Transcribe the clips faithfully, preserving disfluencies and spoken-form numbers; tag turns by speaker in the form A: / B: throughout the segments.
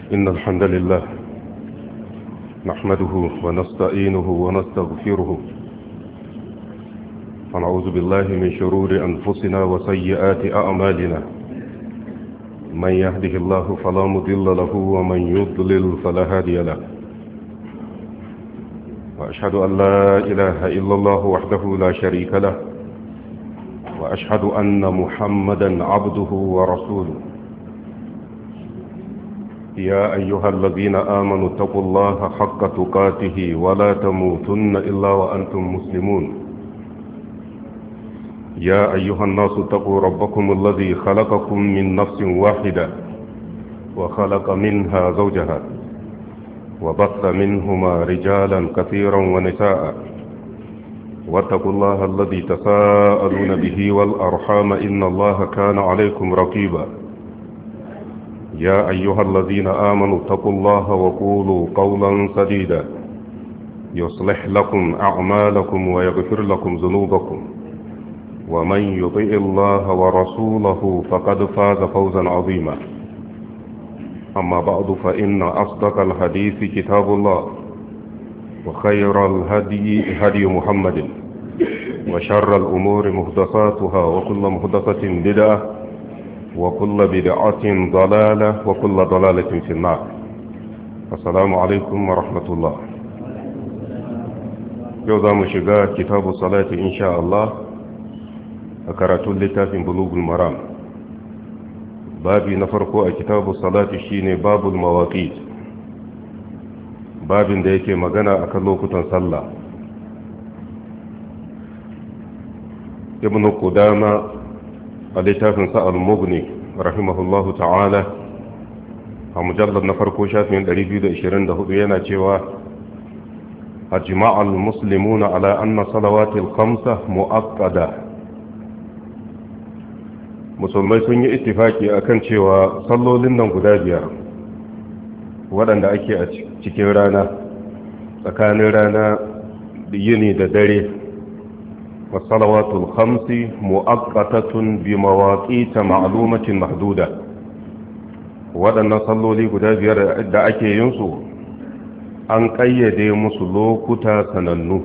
A: إن الحمد لله نحمده ونستعينه ونستغفره ونعوذ بالله من شرور أنفسنا وسيئات أعمالنا من يهده الله فلا مضل له ومن يضلل فلا هادي له وأشهد أن لا إله إلا الله وحده لا شريك له وأشهد أن محمدا عبده ورسوله يا أيها الذين آمنوا اتقوا الله حق تقاته ولا تموتن إلا وأنتم مسلمون يا أيها الناس اتقوا ربكم الذي خلقكم من نفس واحدة وخلق منها زوجها وبث منهما رجالا كثيرا ونساء واتقوا الله الذي تساءلون به والأرحام إن الله كان عليكم رقيبا يا أيها الذين آمنوا اتقوا الله وقولوا قولا سديدا يصلح لكم أعمالكم ويغفر لكم ذنوبكم ومن يطع الله ورسوله فقد فاز فوزا عظيما أما بعد فإن أصدق الحديث كتاب الله وخير الهدي هدي محمد وشر الأمور محدثاتها وكل محدثة بدعة وكل بدعة ضلالة وكل ضلالة في النار. السلام عليكم ورحمة الله. يوضع مشغى كتاب الصلاة إن شاء الله أكرت اللتاف بلوغ المرام بابي نفرق كتاب الصلاة شين باب المواقيت باب ديك مغنى أكلوكة صلى ابن قدامة اللتاف سأل المغني رحمه الله تعالى مجلد نفرق شاف من الريبيو دا إشيرين دا هدوينا جوا أجمع المسلمون على أن صلوات الخمسة مؤقدة musulmai sun yi ittifaki akan cewa sallolin nan guda biyar waɗanda ake a cikin rana tsakanin rana da yini da dare wasalawatul khamsi mu'aqqatatun bi mawaqita ma'lumatin mahduda waɗannan salloli guda biyar da ake yin su an ƙayyade musu lokuta sanannu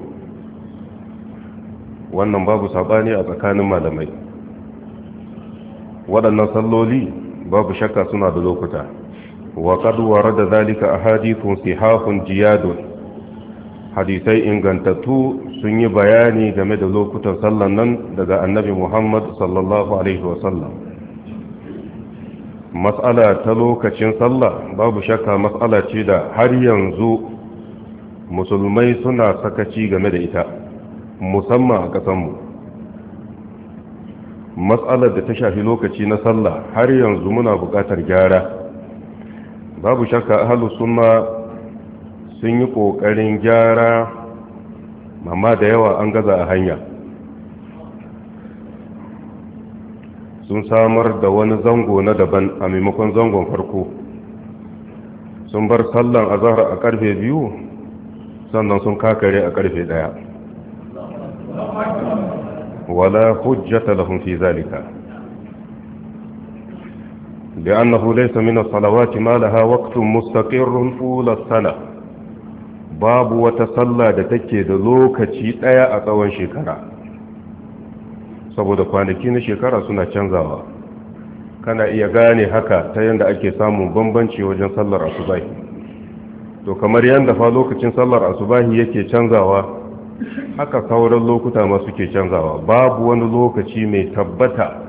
A: wannan babu sabani a tsakanin malamai waɗannan salloli babu shakka suna da lokuta wa qad warada zalika ahadithun sihahun jiyadun hadisai ingantattu sun yi bayani game da lokutan sallan nan daga annabi Muhammad sallallahu alaihi wasallam mas'ala ta lokacin sallah babu shakka mas'ala ce da har yanzu musulmai suna sakaci game da ita musamman a ƙasarmu matsalar da ta shafi lokaci na sallah har yanzu muna buƙatar gyara babu shakka ahlus sunna sun yi ƙoƙarin gyara amma da yawa an gaza a hanya sun samar da wani zango na daban a maimakon zangon farko sun bar sallan azhar a karfe biyu sannan sun kakare a karfe ɗaya ولا حجة لهم في ذلك لأنه ليس من الصلوات ما لها وقت مستقر طول السنة باب وتصلى دتكي دلوكتي ɗaya a tsawon shekara saboda kwanaki na shekara suna canzawa kana iya gane haka ta yanda ake samun bambanci wajen sallar asubahi to kamar yanda fa lokacin sallar asubahi yake canzawa haka sauran lokuta ma suke canzawa babu wani lokaci mai tabbata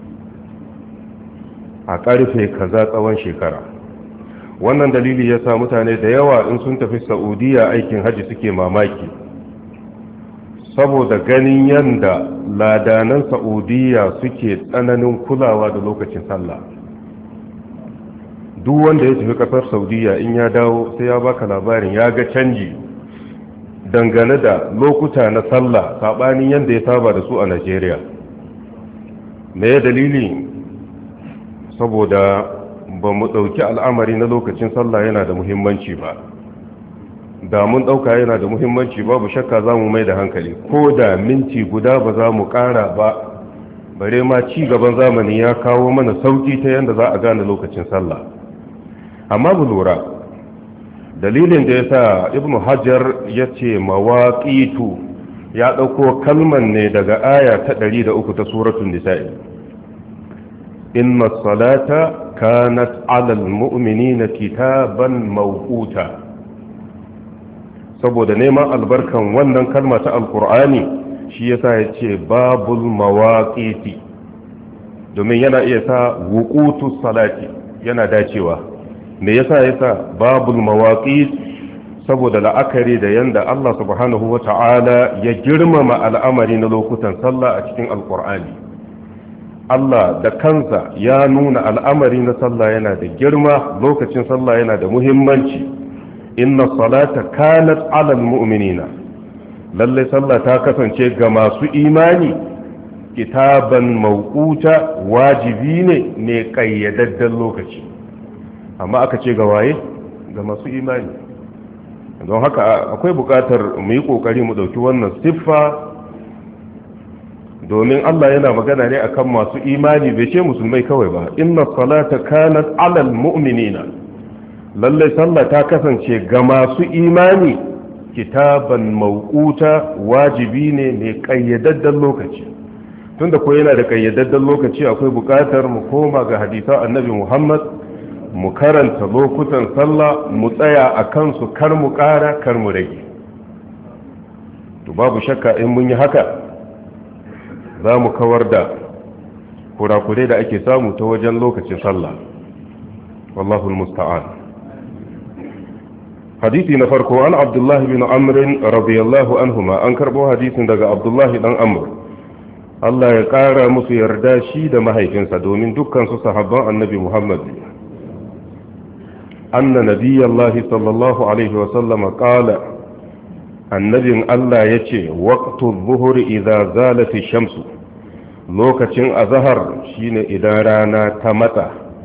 A: a karfe kaza tsawon shekara wannan dalili ya sa mutane da yawa in sun tafi Saudiya aikin haji suke mamaki saboda ganin yanda ladanan Saudiya suke tsananin kulawa da lokacin sallah duk wanda ya tafi kasar Saudiya in ya dawo sai ya baka labarin ya ga canji dangane da lokuta na sallah saɓanin yadda ya saba da su a Najeriya. Me ya dalili? Saboda ba mu ɗauki al'amari na lokacin sallah yana da muhimmanci ba. Da mun ɗauka yana da muhimmanci babu shakka za mu mai da hankali, ko da minti guda ba za mu ƙara ba, bare ma ci gaban zamani ya kawo mana sauƙi ta yadda za a gane lokacin sallah. amma mu lura dalilin da yasa ibnu hajar yace mawaqitu ya dauko kalman ne daga aya ta ɗari da uku ta suratul nisa'i inna salata kanat 'alal mu'minina kitaban mawquta saboda neman albarkan wannan kalma ta alqur'ani shi yasa yace babul mawaqiti domin yana iya sa wuqutus salati yana dacewa me yasa yasa babul mawaqit saboda la'akari da yanda Allah subhanahu wata'ala ya girmama al'amari na lokutan sallah a cikin alqur'ani Allah da kansa ya nuna al'amari na sallah yana da girma lokacin sallah yana da muhimmanci inna salata kanat 'alal mu'minina lalle sallah ta kasance ga masu imani kitaban mawquta wajibi ne ne kayyadadden lokaci amma aka ce ga waye ga masu imani don haka akwai bukatar mu yi kokari mu dauki wannan siffa domin Allah yana magana ne akan masu imani bai ce musulmai kawai ba inna salata kanat 'alal mu'minina lalle sallah ta kasance ga masu imani kitaban mawquta wajibi ne mai kayyadadden lokaci tunda ko yana da kayyadadden lokaci akwai bukatar mu koma ga hadisan annabi Muhammad mu karanta lokutan sallah mu tsaya a kansu kar mu ƙara kar mu rage to babu shakka in mun yi haka za mu kawar da kurakurai da ake samu ta wajen lokacin sallah wallahu almusta'an hadisi na farko an abdullahi bin amr radiyallahu anhuma an karbo hadisin daga abdullahi dan amr Allah ya ƙara musu yarda shi da mahaifinsa domin dukkan su sahabban annabi Muhammad أن نبي الله صلى الله عليه وسلم قال النبي الله يتي وقت الظهر إذا زالت الشمس لوكتين أظهر شين إذا رانا تمتا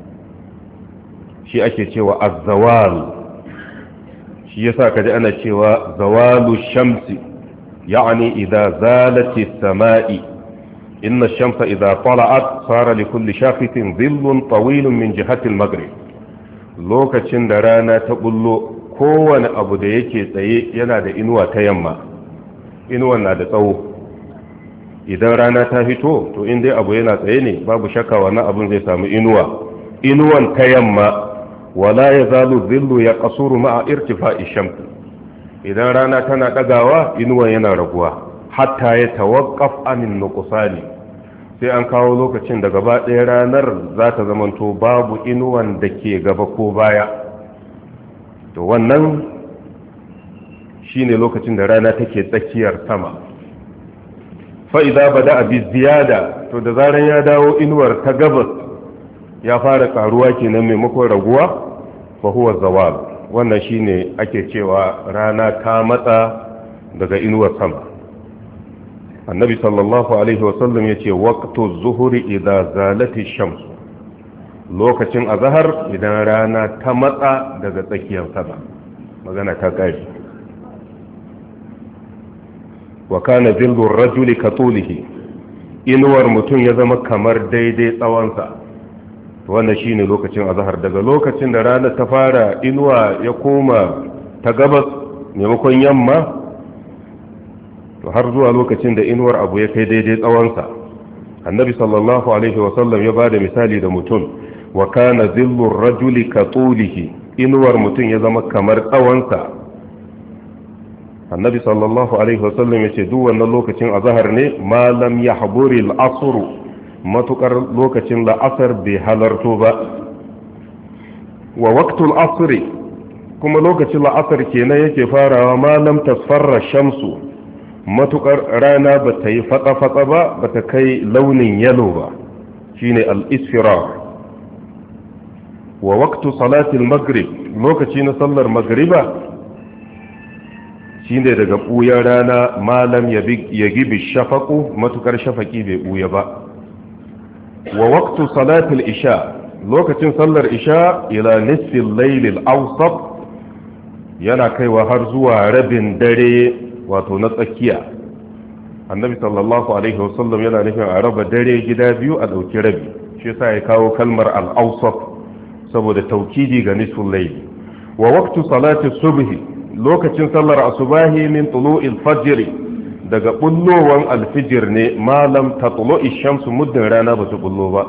A: شي أكي تيوى الزوال شي يساك أنا تيوى زوال الشمس يعني إذا زالت السماء إن الشمس إذا طلعت صار لكل شافة ظل طويل من جهة المغرب lokacin da rana ta bullo kowane abu da yake tsaye yana da inuwa ta yamma inuwan na da tsawo idan rana ta fito to in dai abu yana tsaye ne babu shakka wannan abun zai samu inuwa inuwan ta yamma wala yazalu dhillu yaqsuru ma'a irtifa'i shams idan rana tana dagawa inuwan yana raguwa hatta ya tawaqqaf anin nuqsani sai an kawo lokacin da gaba ɗaya ranar za ta zamanto babu inuwan da ke gaba ko baya to wannan shi ne lokacin da rana take tsakiyar sama fa'iza ba da abi ziyada to da zaran ya dawo inuwar ta gabas ya fara karuwa kenan maimakon raguwa fa huwa zawal wannan shi ne ake cewa rana ta matsa daga inuwar sama annabi sallallahu alaihi wasallam ya ce waqtu zuhuri idza zalati shams lokacin azhar idan rana ta matsa daga tsakiyar sama magana ta kare wa kana dhillu ar-rajuli ka tulihi inuwar mutum ya zama kamar daidai tsawonsa wannan shine lokacin azhar daga lokacin da rana ta fara inuwa ya koma ta gabas maimakon yamma to har zuwa lokacin da inuwar abu ya kai daidai tsawonsa annabi sallallahu alaihi wasallam ya bada misali da mutum wa kana zillu rajuli ka tulihi inuwar mutum ya zama kamar tsawonsa annabi sallallahu alaihi wasallam ya ce duk wannan lokacin azhar ne ma lam yahburi al-asr matukar lokacin la'asar bai halarto ba wa waqtul asr kuma lokacin la'asar kenan yake farawa ma lam tasfarra shamsu matukar rana ba ta yi fatsa-fatsa ba ba ta kai launin yalo ba shine al-isfirar wa waqtu salatil maghrib lokaci na sallar magriba shine daga ɓuyar rana malam ya gibi shafaƙu matukar shafaƙi bai ɓuya ba wa waqtu salatil isha lokacin sallar isha ila nisfil laylil awsat yana kaiwa har zuwa rabin dare wato na tsakiya annabi sallallahu alaihi wasallam yana nufin a raba dare gida biyu a ɗauki rabi shi yasa ya kawo kalmar al-awsat saboda taukidi ga nisful layl wa waqtu salati subhi lokacin sallar asubahi min tulu'il fajr daga bullowan alfijir ne malam tatlu'i shamsu muddin rana ba ta bullo ba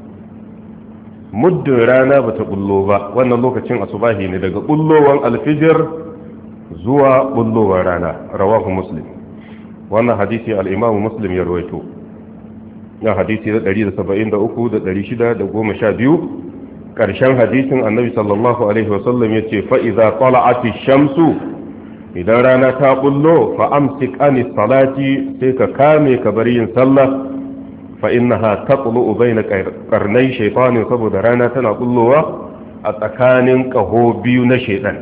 A: muddin rana ba ta bullo ba wannan lokacin asubahi ne daga bullowan alfijir zuwa bullowar rana rawahu muslim wannan hadisi al-imam muslim ya rawaito ya hadisi da ɗari da saba'in da uku da ɗari shida da goma sha biyu ƙarshen hadisin annabi sallallahu alaihi wasallam ya ce fa'iza tsala'ati shamsu idan rana ta bullo fa amsik anis salati sai ka kame ka bari yin sallah fa innaha taqlu bayna qarnay shaytanin saboda rana tana bullowa a tsakanin kaho biyu na shaytan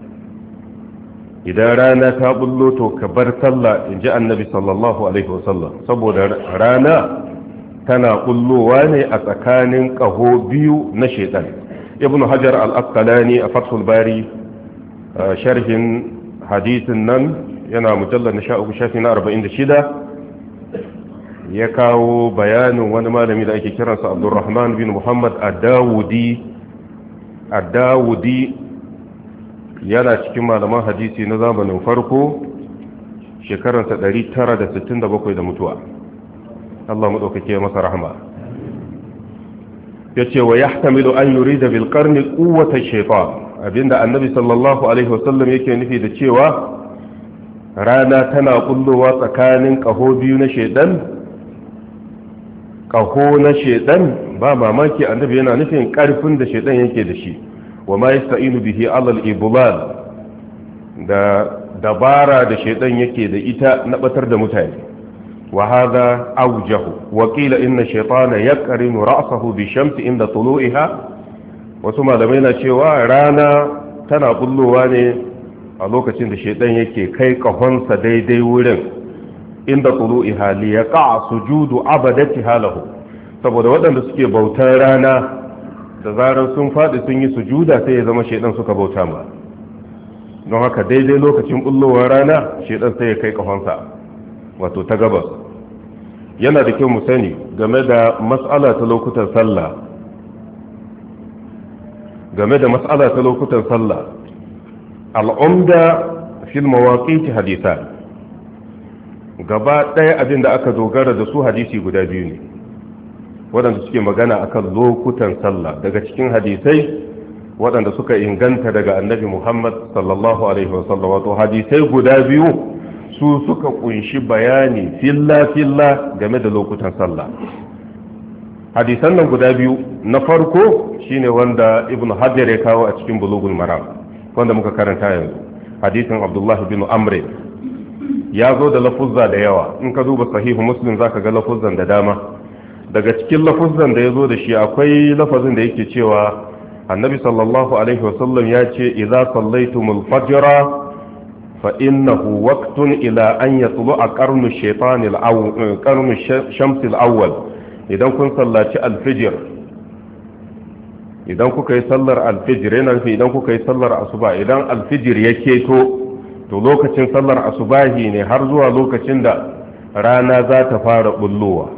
A: idan rana ta bullo to ka bar sallah inji annabi sallallahu alaihi wasallam saboda rana tana bullowa ne a tsakanin kaho biyu na shaytan ibnu hajar al-asqalani a fathul bari sharhin hadisin nan yana mujallar na sha uku shafi na arba'in da shida ya kawo bayanin wani malami da ake kiransa abdurrahman bin muhammad ad-dawudi ad-dawudi yana cikin malaman hadisi na zamanin farko shekararsa ɗari tara da sittin da bakwai da mutuwa Allah maɗaukake masa rahama ya ce wa yahtamilu an yurida bil qarni quwwata shaytan abinda annabi sallallahu alaihi wasallam yake nufi da cewa rana tana kullowa tsakanin kaho biyu na shedan kaho na shedan ba mamaki annabi yana nufin karfin da shedan yake da shi wa ma yasta'inu bihi ala al-iblal da dabara da shedan yake da ita na batar da mutane wa hadha awjahu wa qila inna shaytana yaqrinu ra'sahu bi shamsi inda tulu'iha wasu malamai na cewa rana tana bullowa ne a lokacin da shaidan yake kai kahonsa daidai wurin inda tulu'iha li yaqa sujudu abadati halahu saboda waɗanda suke bautar rana da zarar sun faɗi sun yi sujuda sai ya zama shaidan suka bauta ma don haka daidai lokacin bullowar rana shaidan sai ya kai kahonsa wato ta gabas yana da kyau mu sani game da mas'ala ta lokutan sallah game da mas'ala ta lokutan sallah al'umda fil mawaqiti hadithan gaba ɗaya abin da aka dogara da su hadisi guda biyu ne waɗanda suke magana akan lokutan sallah daga cikin hadisai waɗanda suka inganta daga annabi Muhammad sallallahu alaihi wasallam wato hadisai guda biyu su suka kunshi bayani filla filla game da lokutan sallah hadisan nan guda biyu na farko shine wanda ibnu hajar ya kawo a cikin bulugul maram wanda muka karanta yanzu hadisin abdullahi bin amr ya zo da lafuzza da yawa in ka duba sahihu muslim zaka ga lafuzzan da dama daga cikin lafuzzan da ya zo da shi akwai lafazin da yake cewa annabi sallallahu alaihi wasallam ya ce idza sallaitumul fajra fa innahu waqtun ila an yatlu'a qarnu shaytanil awwal qarnu shamsil awwal idan kun sallaci alfijir idan kuka yi sallar alfijir yana nufi idan kuka yi sallar asuba idan alfijir ya keto to lokacin sallar asubahi ne har zuwa lokacin da rana za ta fara bullowa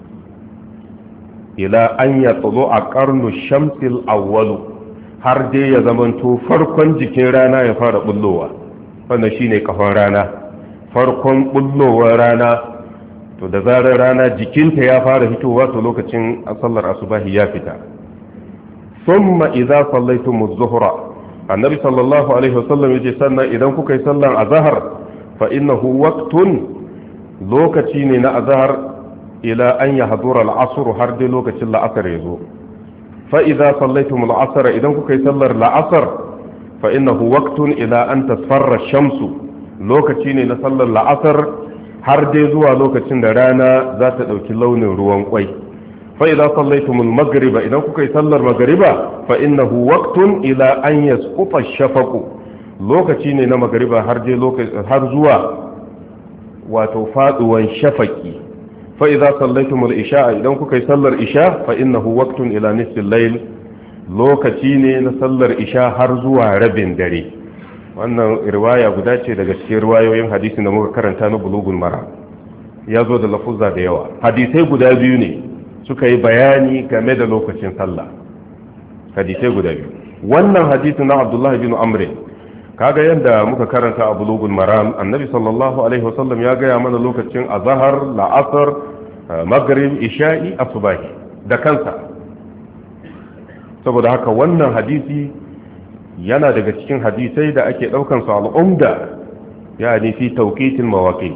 A: ila an ya tsalo a karnu shamsil awwalu har dai ya zamanto farkon jikin rana ya fara bullowa wannan shine kafan rana farkon bullowar rana to da zarar rana jikinta ya fara fitowa to lokacin sallar asubahi ya fita thumma idza sallaytumuz zuhra annabi sallallahu alaihi wasallam yace sannan idan kuka yi sallar azhar fa innahu waqtun lokaci ne na azhar ila an yahdura al-asr har dai lokacin la'asar yazo fa idza sallaytumul asr idan kuka yi sallar la'asar fa innahu waqtun ila an tasfarra ash-shamsu lokaci ne na sallar la'asar har dai zuwa lokacin da rana za ta ɗauki launin ruwan kwai fa idza sallaytumul maghriba idan kuka yi sallar maghriba fa innahu waqtun ila an yasquta ash-shafaqu lokaci ne na maghriba har dai har zuwa wato faduwan shafaqi fa idza sallaytumul isha idan kuka yi sallar isha fa innahu waqtun ila nisfi al-layl lokaci ne na sallar isha har zuwa rabin dare wannan riwaya guda ce daga cikin riwayoyin hadisi da muka karanta na bulugul mara ya zo da lafuzza da yawa hadisai guda biyu ne suka yi bayani game da lokacin sallah hadisai guda biyu. Wannan hadisi na Abdullah bin Amr kaga yadda muka karanta a Bulughul Maram, annabi sallallahu alaihi wasallam ya gaya mana lokacin azhar, la'asar, maghrib, isha'i, asubahi da kansa. saboda haka wannan hadisi yana daga cikin hadisai da ake daukan su al'umda, yani fi tawqitil mawaqit.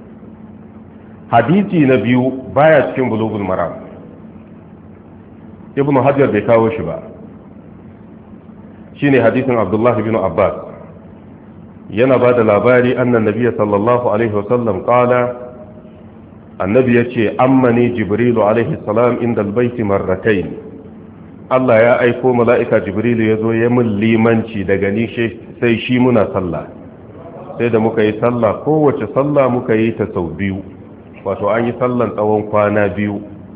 A: hadisi na biyu baya cikin Bulughul Maram, ibn Hajar bai kawo shi ba, shine hadisin Abdullah bin Abbas. yana ba da labari annan nabiya sallallahu alaihi wasallam kala, annabi ya ce ammani jibrilu alaihi salam inda albaiti marratain. Allah ya aiko mala'ika jibrilu ya zo ya mun limanci daga ni sai shi muna sallah, sai da muka yi sallah, kowace sallah muka yi ta sau biyu, wato an yi sallan tsawon kwana biyu.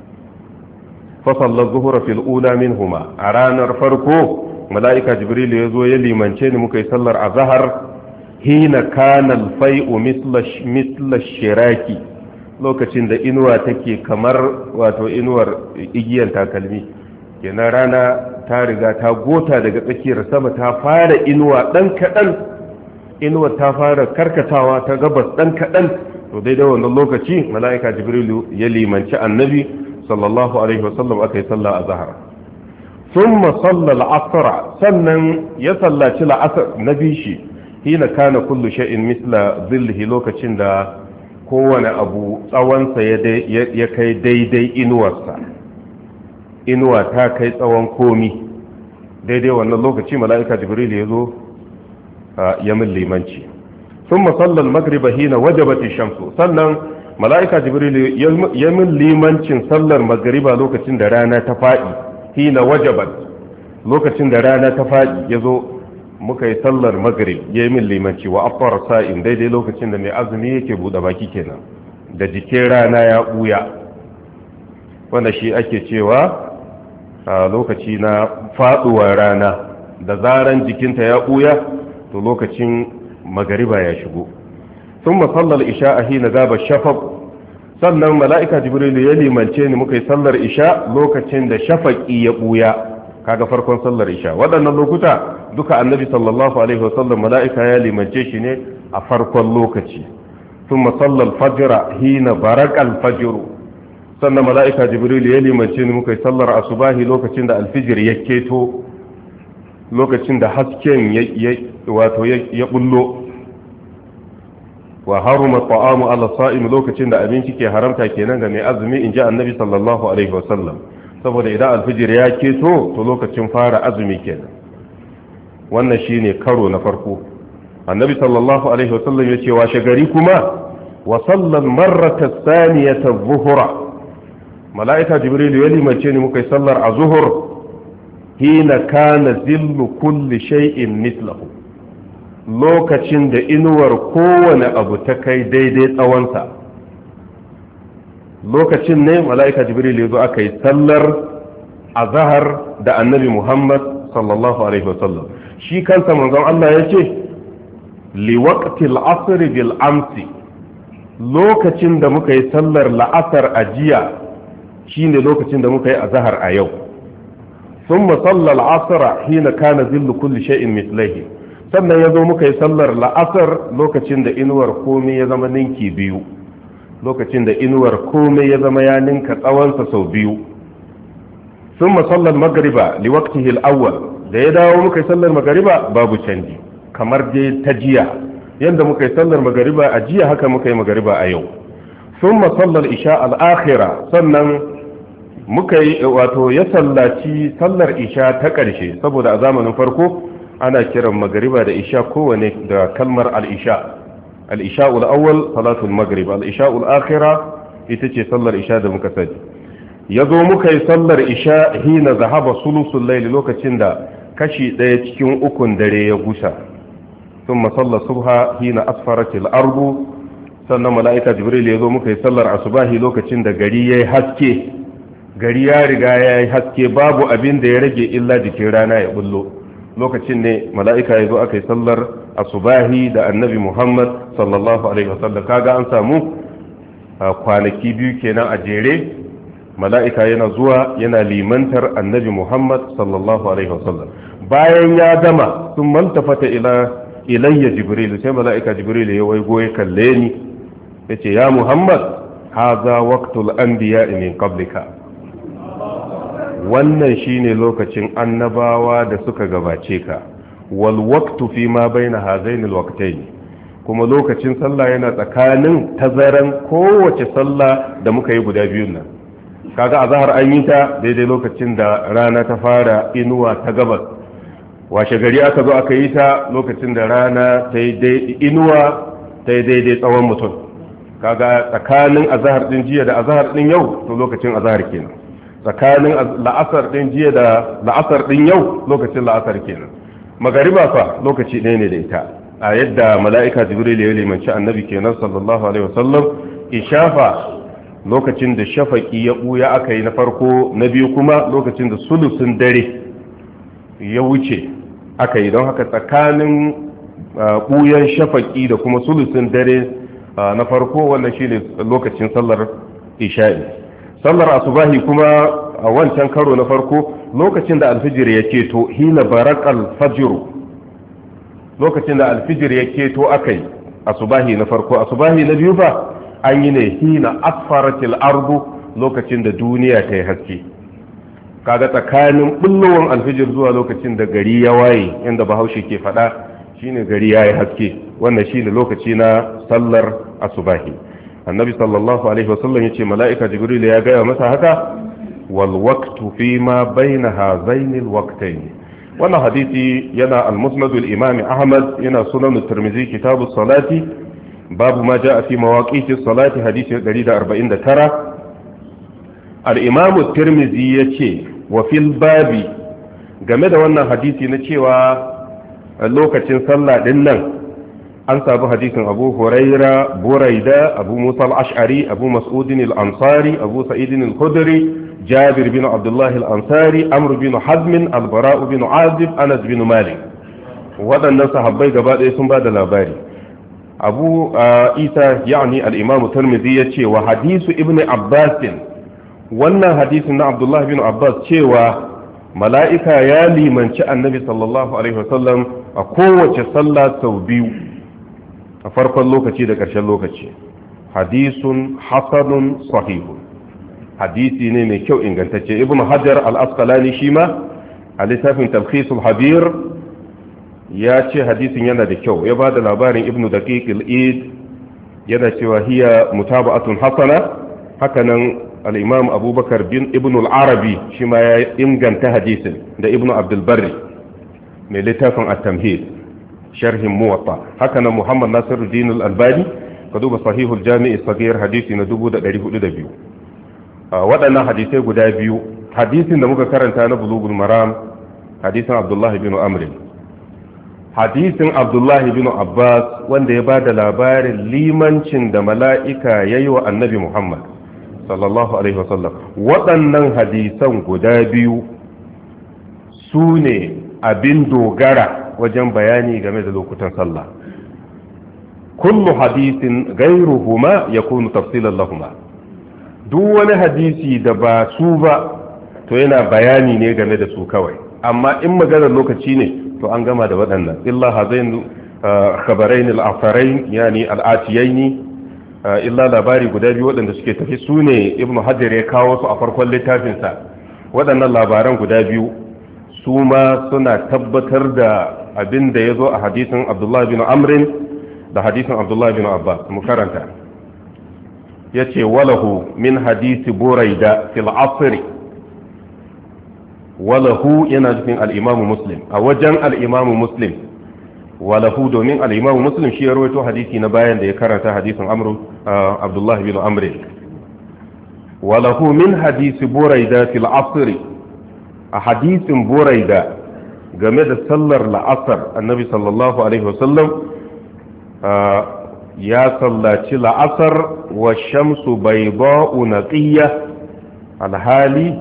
A: fasallar zuhura fil'ula min huma, a ranar farko mala'ika jibrilu ya zo ya limance ni muka yi sallar azahar, hina kanal fai'u misla shiraki, lokacin da inuwa take kamar wato inuwar igiyar takalmi, kenan rana ta riga ta gota daga tsakiyar sama, ta fara inuwa dan kadan, inuwa ta fara karkatawa ta gabas dan kadan. to daidai wannan lokaci mala'ika jibrilu ya limanci annabi sallallahu alaihi wasallam aka yi sallah azhar. thumma salla al-asr, sannan ya sallaci al-asr nabi shi hina kana kullu shay'in misla zillihi, lokacin da kowane abu tsawonsa ya kai daidai inuwarsa, inuwa ta kai tsawon komi. daidai wannan lokaci mala'ika jibril ya zo ya min limanci. thumma salla al-maghrib hina wajabat ash-shamsu, sannan mala'ika jibril ya min limancin sallar magriba lokacin da rana ta fadi, hina wajabat, lokacin da rana ta fadi yazo muka yi sallar maghrib yayi min limanci. wa afara sa'in, daidai lokacin da mai azumi yake bude baki kenan, da jikin rana ya buya, wanda shi ake cewa a lokaci na faduwar rana, da zaran jikinta ya buya to lokacin magariba ya shigo. thumma sallal isha hina gaba shafaq, sannan mala'ika jibril ya limance ni muka yi sallar isha lokacin da shafaqi ya buya, kaga farkon sallar isha. waɗannan lokuta duka annabi sallallahu alaihi wasallam mala'ika ya limance shi ne a farkon lokaci. thumma sallal fajr hina baraka al-fajr, sannan mala'ika jibril ya limance ni muka yi sallar asubahi lokacin da alfijir ya keto, lokacin da hasken ya wato ya bullo. wa haruma ta'amu ala sa'im, lokacin da abinci ke haramta kenan ga mai azumi, inji annabi sallallahu alaihi wasallam, saboda idan alfijir ya keto to lokacin fara azumi kenan. wannan shine karo na farko. annabi sallallahu alaihi wasallam ya ce washe gari kuma wa sallal marrata thaniyata adh-dhuhra, mala'ika jibril ya limace ni muka yi sallar azhur hina kana zillu kulli shay'in mithluhu, lokacin da inuwar kowane abu ta kai daidai tsawonsa. lokacin ne mala'ika jibril ya zo aka yi sallar azhar da annabi muhammad sallallahu alaihi wasallam. shi kansa manzon Allah ya ce li waqtil asr bil amsi, lokacin da muka yi sallar la'asar a jiya shine lokacin da muka yi azhar a yau. thumma salla al-asr hina kana zillu kulli shay'in mithlihi, sannan yazo muka yi sallar la'asar lokacin da inuwar komai ya zama ninki biyu, lokacin da inuwar komai ya zama ya ninka tsawonsa sau biyu. thumma salla al-maghriba li waqtihi al-awwal, da ya dawo muka yi sallar magariba babu canji, kamar dai ta jiya yanda muka yi sallar magariba a jiya haka muka yi magariba a yau. thumma salla al-isha al-akhira, sannan muka yi wato ya sallaci sallar isha ta ƙarshe, saboda a zamanin farko ana kiran magariba da isha kowane da kalmar al-isha. al-isha al-awwal salatul maghrib, al-isha al-akhira ita ce sallar isha da muka sani. yazo muka yi sallar isha hina zahaba sulusul layl, lokacin da kashi daya cikin ukun dare ya gusa. thumma salla subha hina asfaratil ardu, sannan mala'ika jibril yazo muka yi sallar asubahi lokacin da gari yayi haske, gari ya riga ya yi haske, babu abin da ya rage illa jikin rana ya bullo. lokacin ne mala'ika ya zo aka yi sallar asubahi da annabi muhammad sallallahu alaihi wasallam. kaga an samu kwanaki biyu kenan a jere mala'ika yana zuwa yana limantar annabi Muhammad sallallahu alaihi wasallam. Bayan ya gama sun mantafata ila ilayya jibril, sai mala'ika jibril ya waigo ya kalle ni yace ya Muhammad haza waqtul anbiya min qablika, wannan shine lokacin annabawa da suka gabace ka, wal waqtu fi ma baina hazaini al waqtayn, kuma lokacin sallah yana tsakanin tazaran kowace sallah da muka yi guda biyun nan. Kaga azhar an yi ta daidai lokacin da rana ta fara inuwa ta gabas, washe gari aka zo aka yi ta lokacin da rana ta yi inuwa ta yi daidai tsawon mutum. Kaga tsakanin azhar din jiya da azhar din yau to lokacin azhar kenan, tsakanin la'asar din jiya da la'asar din yau lokacin la'asar kenan. Magariba fa lokaci ɗaya ne da ita, a yadda mala'ika jibril ya limanci annabi kenan sallallahu alaihi wasallam. Ishafa lokacin da shafaki ya buya aka yi na farko, na biyu kuma lokacin da sulusun dare ya wuce aka yi. Don haka tsakanin buyan shafaki da kuma sulusun dare na farko wannan shine lokacin sallar isha'i. Sallar asubahi kuma a wancan karo na farko lokacin da alfijir ya keto, hina barakal fajru, lokacin da alfijir ya keto akai asubahi na farko. Asubahi na biyu fa an yi ne hina asfaratil ardu, lokacin da duniya ta yi haske. Kaga tsakanin bullowar alfijir zuwa lokacin da gari ya waye, inda bahaushe ke faɗa shine gari ya yi haske, wannan shine lokaci na sallar asubahi. Annabi sallallahu alaihi wasallam yace mala'ika jibril ya gaya masa haka, wal waqtu fi ma baina hazaini al waqtayn. Wannan hadisi yana al-musnad al-imam Ahmad, yana sunan at-Tirmidhi kitab as-salati, babu ma jaa fi mawaqit as-salati, hadisi ɗari da arba'in da tara. Al-imam at-Tirmidhi yace wa fil babi, game da wannan hadisi na cewa lokacin sallah din nan an sabu hadisin Abu Huraira, Buraida, Abu Musa al-Ash'ari, Abu Mas'ud al-Ansari, Abu Sa'id al-Khudri, Jabir bin Abdullah al-Ansari, Amr bin Hazm, Al-Bara bin Azib, Anas bin Malik. Waɗannan sahabbai gaba ɗaya sun ba da labari. Abu Isa yani al-Imam Tirmidhi yace wa hadisu Ibn Abbas, wannan hadisin na Abdullah bin Abbas cewa mala'ika ya limanci annabi sallallahu alaihi wasallam a kowace sallah sau biyu, a farkon lokaci da ƙarshen lokaci, hadisun hasanun sahihun, hadisi ne mai kyau ingantacce. Ibn Hajar al-Asqalani shi ma a littafin Talkhisul Habir ya ce hadisin yana da kyau, ya ba da labarin Ibn Daqiq al-Eid yana cewa hiya mutaba'atun hasana. Hakanan al-Imam Abubakar bin Ibn al-Arabi shi ma ya inganta hadisin, da Ibn Abdul Barri mai littafin at-Tamhid sharhin Muwatta. Hakanan Muhammad Nasiruddin al-Albani ka duba Sahihul Jami' as-Saghir hadisi na dubu da ɗari hudu da biyu. Waɗannan hadisai guda biyu, hadisin da muka karanta na Bulughul Maram hadisin Abdullah bin Amr, hadisin Abdullah bin Abbas wanda ya ba da labarin limancin da mala'ika ya yi wa annabi Muhammad sallallahu alaihi wasallam. Waɗannan hadisan guda biyu su ne abin dogara wajen bayani game da lokutan sallah. Kullu hadisin gairuhuma yakunu tafsilan lahuma, duk wani hadisi da ba su ba to yana bayani ne game da su kawai, amma in maganar lokaci ne to an gama da waɗannan. Illa hazain khabarain al-atharain yani al-atiyaini, illa labari guda biyu waɗanda suke tafi su ne Ibn Hajar ya kawo su a farkon littafinsa. Waɗannan labaran guda biyu su ma suna tabbatar da abin da ya zo a hadisin Abdullah bin Amrin da hadisin Abdullah bin Abbas. Mu karanta, ya ce walahu min hadisi Buraida fil asri, walahu yana cikin al'imamu Muslim, a wajen al'imamu Muslim, walahu domin al'imamu Muslim shi ya rawaito hadisi na bayan da ya karanta hadisin Amru Abdullah bin Amrin. Walahu min hadisi Buraida fil asri, a hadisin Buraida game da sallar la'asar annabi sallallahu alaihi wasallam ya sallaci la'asar wa shamsu bayda'u naqiyya, alhali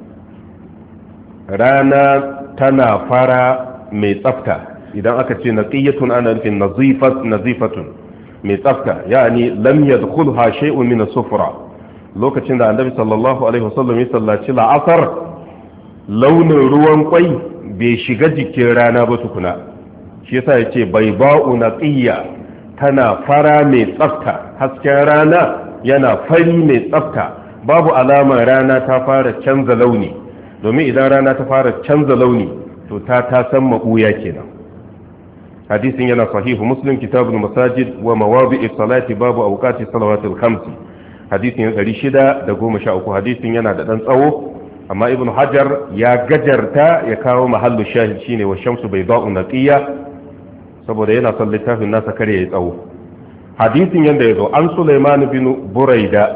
A: rana tana fara mai tsafta. Idan aka ce naqiyatun ana nufin nazifat nazifatun mai tsafta, yani lam yadkhulha shay'un min as-sufra, lokacin da annabi sallallahu alaihi wasallam ya sallaci la'asar launin ruwan kwai bai shiga jikin rana ba tukuna shi yasa yace bayda'u naqiyya tana fara mai tsafta hasken rana yana fari mai tsafta babu alamar rana ta fara canza launi domin idan rana ta fara canza launi to ta ta san mabuya kenan hadisin yana sahihu muslim kitabul masajid wa mawadi'is salati babu awqati salawatil khams hadisin ɗari shida da goma sha uku hadisin yana da dan tsawo amma ibn hajar ya gajarta ya kawo mahallu shahid shine wa shamsu bayda'u naqiyya saboda yana son littafin nasa kare ya tsawo hadisin yanda yazo an Sulaiman bin Buraida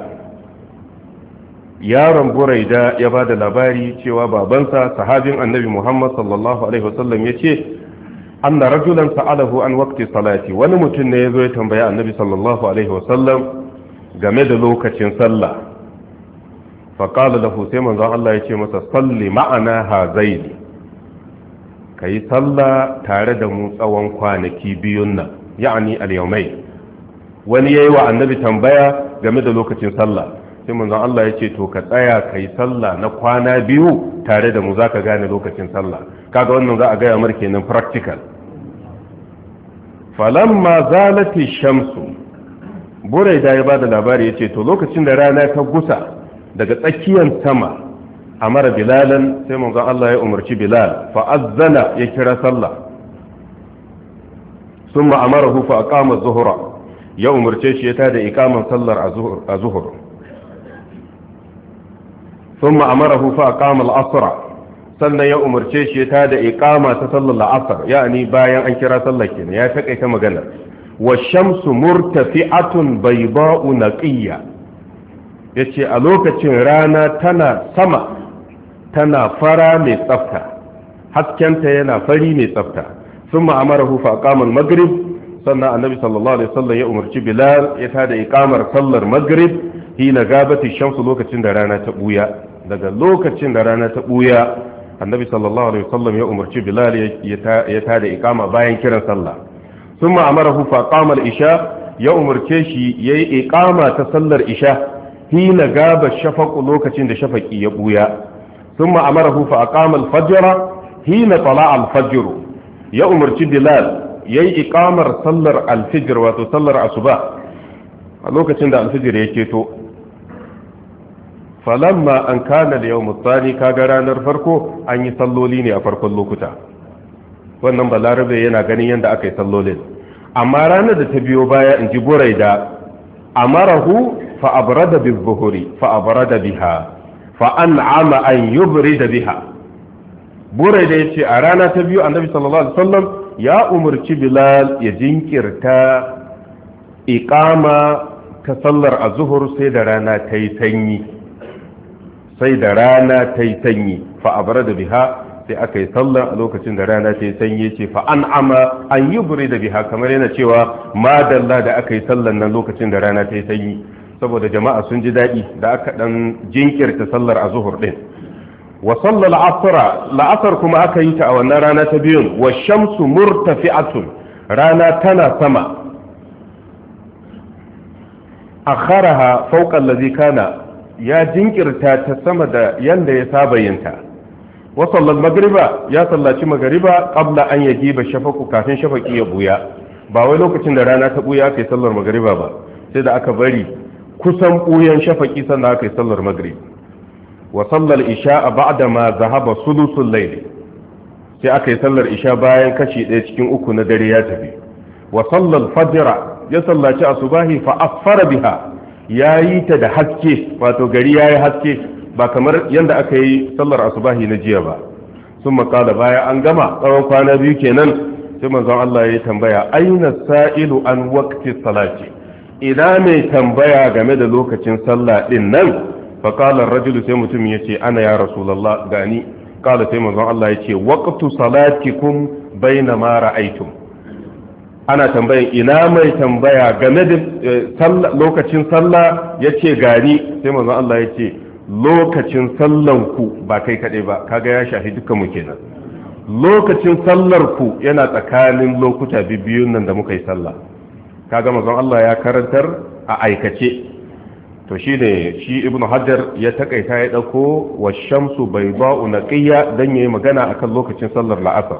A: yaron Buraida ya bada labari cewa babansa sahabin annabi Muhammad sallallahu alaihi wasallam yace anna rajulan sa'alahu an waqti salati wani mutum ne yazo ya tambaya annabi sallallahu alaihi wasallam game da lokacin sallah fa qala lahu sai manzon Allah yace masa salli ma'ana hazaini kai sallah tare da mu tsawon kwanaki biyun nan yani al-yawmai wani yayi wa annabi tambaya game da lokacin sallah sai manzon Allah yace to ka tsaya kai sallah na kwana biyu tare da mu zaka gane lokacin sallah kaga wannan za a ga yamar kenan practical falamma zalati shamsu buraida ya bada labari yace to lokacin da rana ta gusa daga tsakiyar sama amara bilalan sai manzon Allah ya umarci bilal fa azzana ya kira sallah thumma amarahu fa aqama az-zuhra ya umarce shi ya tada iqaman sallar az-zuhr thumma amarahu fa aqama al-asr sannan ya umarce shi ya tada iqama ta sallar al-asr yani bayan an kira sallar kenan ya takaita magana wa shamsu murtafi'atun bayda'u naqiyya yace a lokacin rana tana sama tana fara mai tsafta haskenta yana fari mai tsafta thumma amarahu fa aqama al-maghrib sannan annabi sallallahu alaihi wasallam ya umarci bilal ya tada iqamar sallar maghrib hina gabati shamsu lokacin da rana ta buya daga lokacin da rana ta buya annabi sallallahu alaihi wasallam ya umarci bilal ya tada iqama bayan kiran sallah thumma amarahu fa aqama al-isha ya umarce shi yayi iqama ta sallar isha hina gaba shafaqu lokacin da shafaqi ya buya thumma amarahu fa aqama al-fajr hina tala'a al-fajr ya umarci bilal yayi iqamar sallar al-fajr wato sallar asuba a lokacin da al-fajr ya keto falamma an kana da yawm ath-thani kaga ranar farko an yi salloli ne a farkon lokuta wannan balarabe yana ganin yanda aka yi sallolin amma ranar da ta biyo baya in ji buraida amarahu fa abrada bi-dhuhri fa abrada biha fa an'ama an yubrida biha buraida yace a rana ta biyu annabi sallallahu alaihi wasallam ya umarci bilal ya jinkirta iqama ta sallar az-zuhr sai da rana ta yi sanyi sai da rana ta yi sanyi fa abrada biha sai aka yi sallah a lokacin da rana ta yi sanyi ce fa an'ama an yubrida biha kamar yana cewa madalla da aka yi sallan nan lokacin da rana ta yi sanyi saboda jama'a sun ji daɗi da aka ɗan jinkirta sallar a zuhur ɗin wa sallar asra la'asar kuma aka yi ta a wannan rana ta biyun wa shamsu murtafi'atun rana tana sama akharaha fawqa allazi kana ya jinkirta ta sama da yanda ya saba yinta wa sallar magriba ya sallaci magriba qabla an yajiba shafaqu kafin shafaqi ya buya ba wai lokacin da rana ta buya aka yi sallar magriba ba sai da aka bari kusan buyan shafaqi sannan aka yi sallar maghrib wa sallar isha ba'da ma zahaba sulusul layl sai aka yi sallar isha bayan kashi ɗaya cikin uku na dare ya tafi wa sallar fajra ya sallaci asubahi fa asfara biha yayi ta da haske wato gari yayi haske ba kamar yanda aka yi sallar asubahi na jiya ba sun makala baya an gama tsawon kwana biyu kenan sai manzon Allah ya tambaya aina sa'ilu an waqti salati ina mai tambaya game da lokacin sallah din nan fa qala ar-rajulu sai mutum yace ana ya rasulullah gani qala sai manzon Allah yace waqtu salatikum bainama ra'aytum ana tambayan ina mai tambaya game da lokacin sallah yace gani sai manzon Allah yace lokacin sallan ku ba kai kadai ba kaga ya shafi dukkan mu kenan lokacin sallar ku yana tsakanin lokuta bibiyun nan da muka yi sallah kaga manzon Allah ya karantar a aikace to shi ne shi ibn hajar ya takaita ya dauko wa shamsu bayda'u naqiyya dan yayi magana akan lokacin sallar la'asar.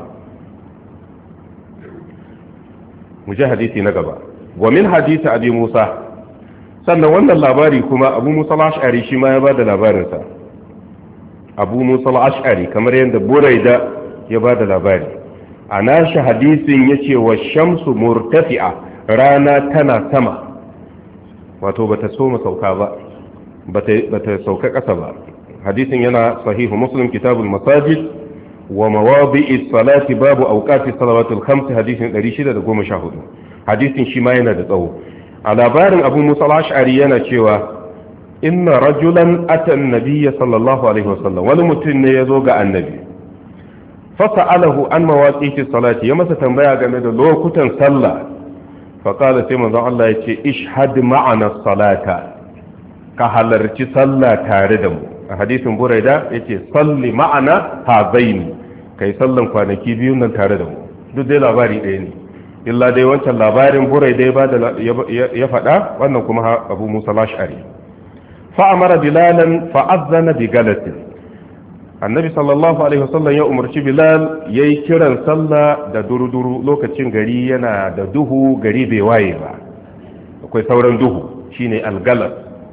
A: mu ji hadisi na gaba, wa min hadisi abi musa, sannan wannan labari kuma abu musa al-ash'ari shi ma ya bada labarinsa. abu musa al-ash'ari kamar yadda buraida ya bada labari, a nashi hadisin yace wa shamsu murtafi'a, rana tana sama, wato bata soma sauka ba, bata sauka ƙasa ba. hadisin yana sahihu muslim kitabul masajid wa mawadi'is salati babu awqati salawatul khams, hadisin ɗari shida da goma sha hudu. hadisin shi ma yana da tsawo. a labarin abu musa al-ash'ari yana cewa inna rajulan ata an-nabiyya sallallahu alaihi wasallam, wani mutum ne yazo ga annabi, fa sa'alahu an mawaqitis salati, ya masa tambaya game da lokutan sallah. faƙala sai manzon Allah ya ce ishhad ma'ana salata, ka halarci sallah tare da mu. a hadisin buraida ya ce salli ma'ana hazaini, kai sallan kwanaki biyu nan tare da mu. duk dai labari ɗaya ne, illa dai wancan labarin buraida ya faɗa, wannan kuma abu musa al-ash'ari. fa'amara bilalan fa'azzana bi galatin, annabi sallallahu alaihi wasallam ya umarci bilal yayi kiran sallah da duruduru, lokacin gari yana da duhu, gari bai waye ba, akwai sauran duhu, shine algalas.